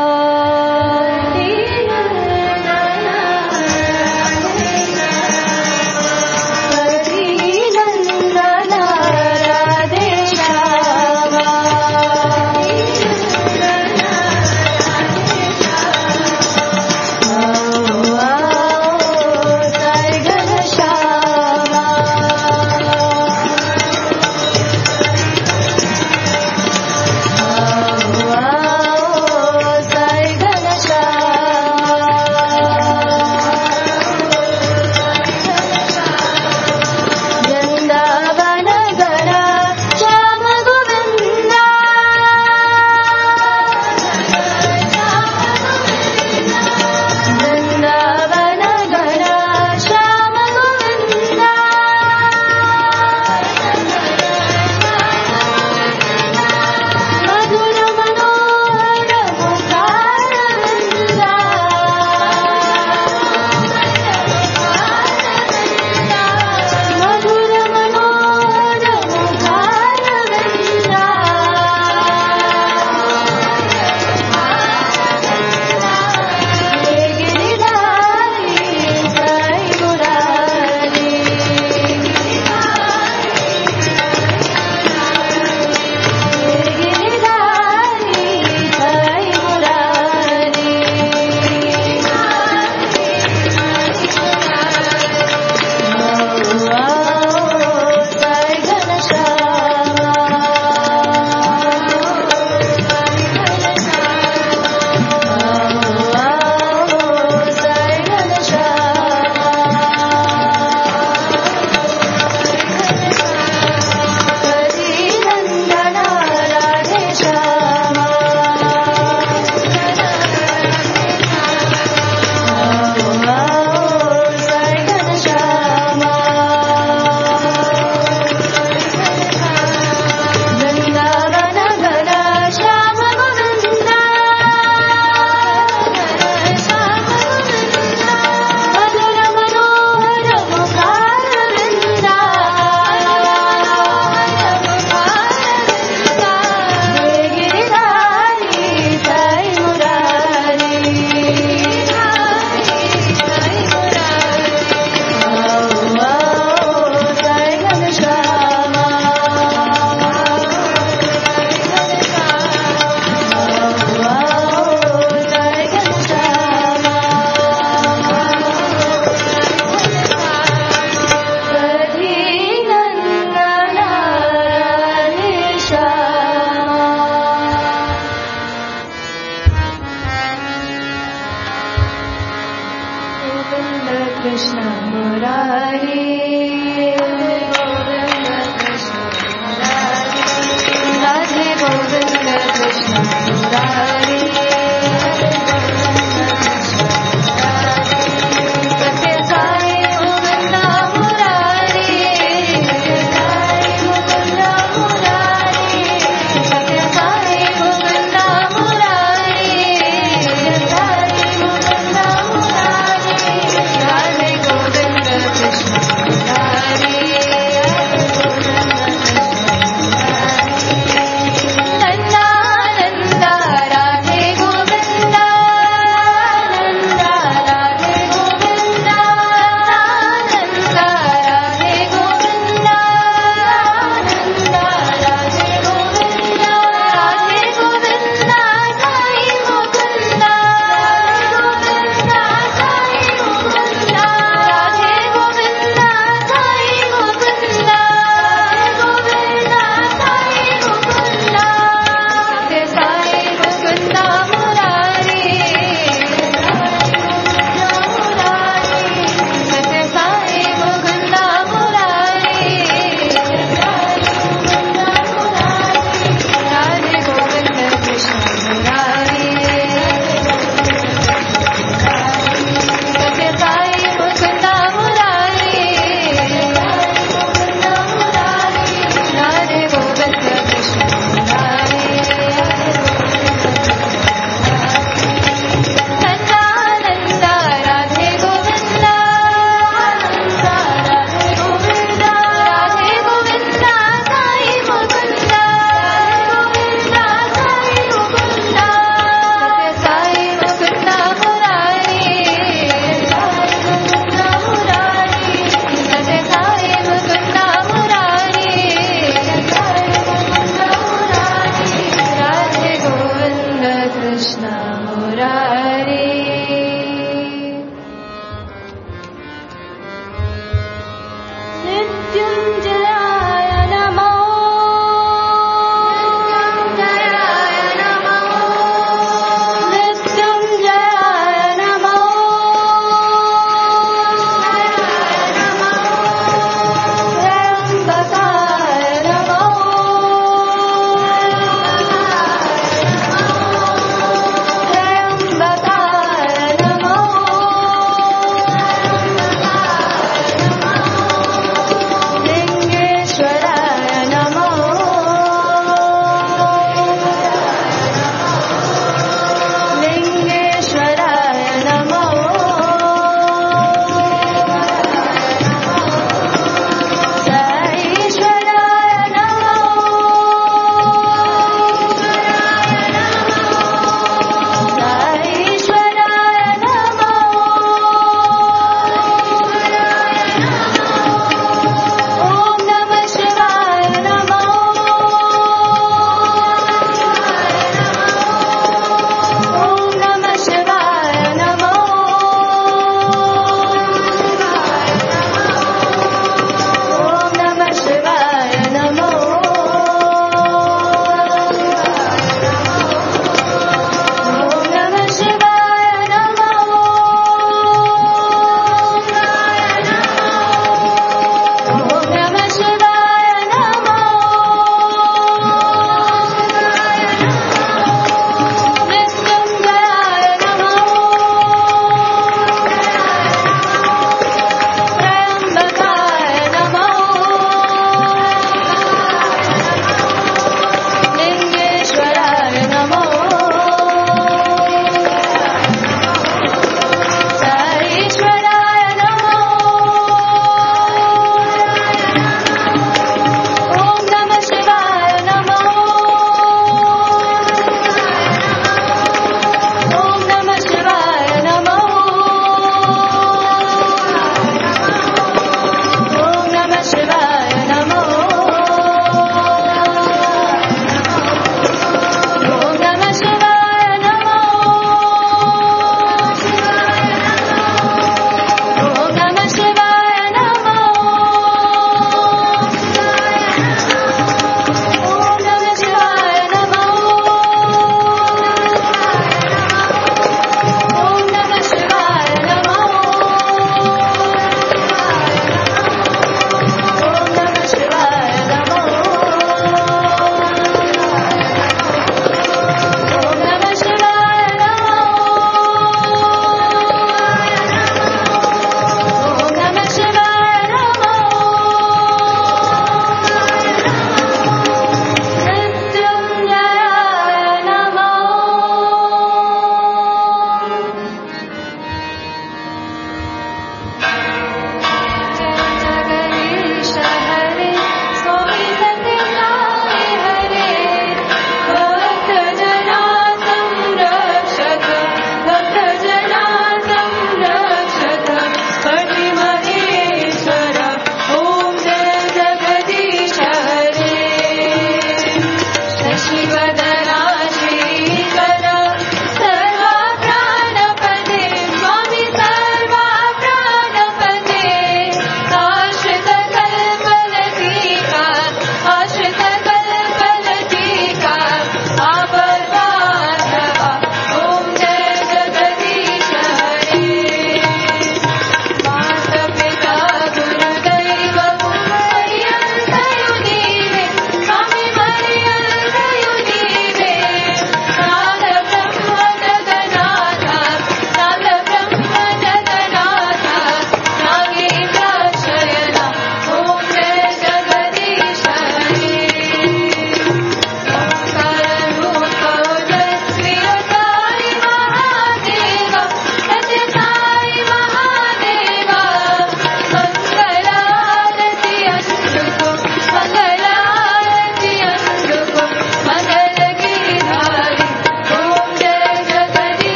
Mृत्युञ्जयाय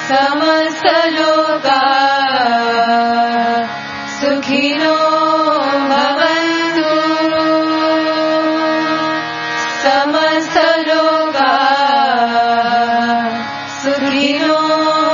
समस्तलोका सुखिनो भवन्तु समस्तलोका सुखिनो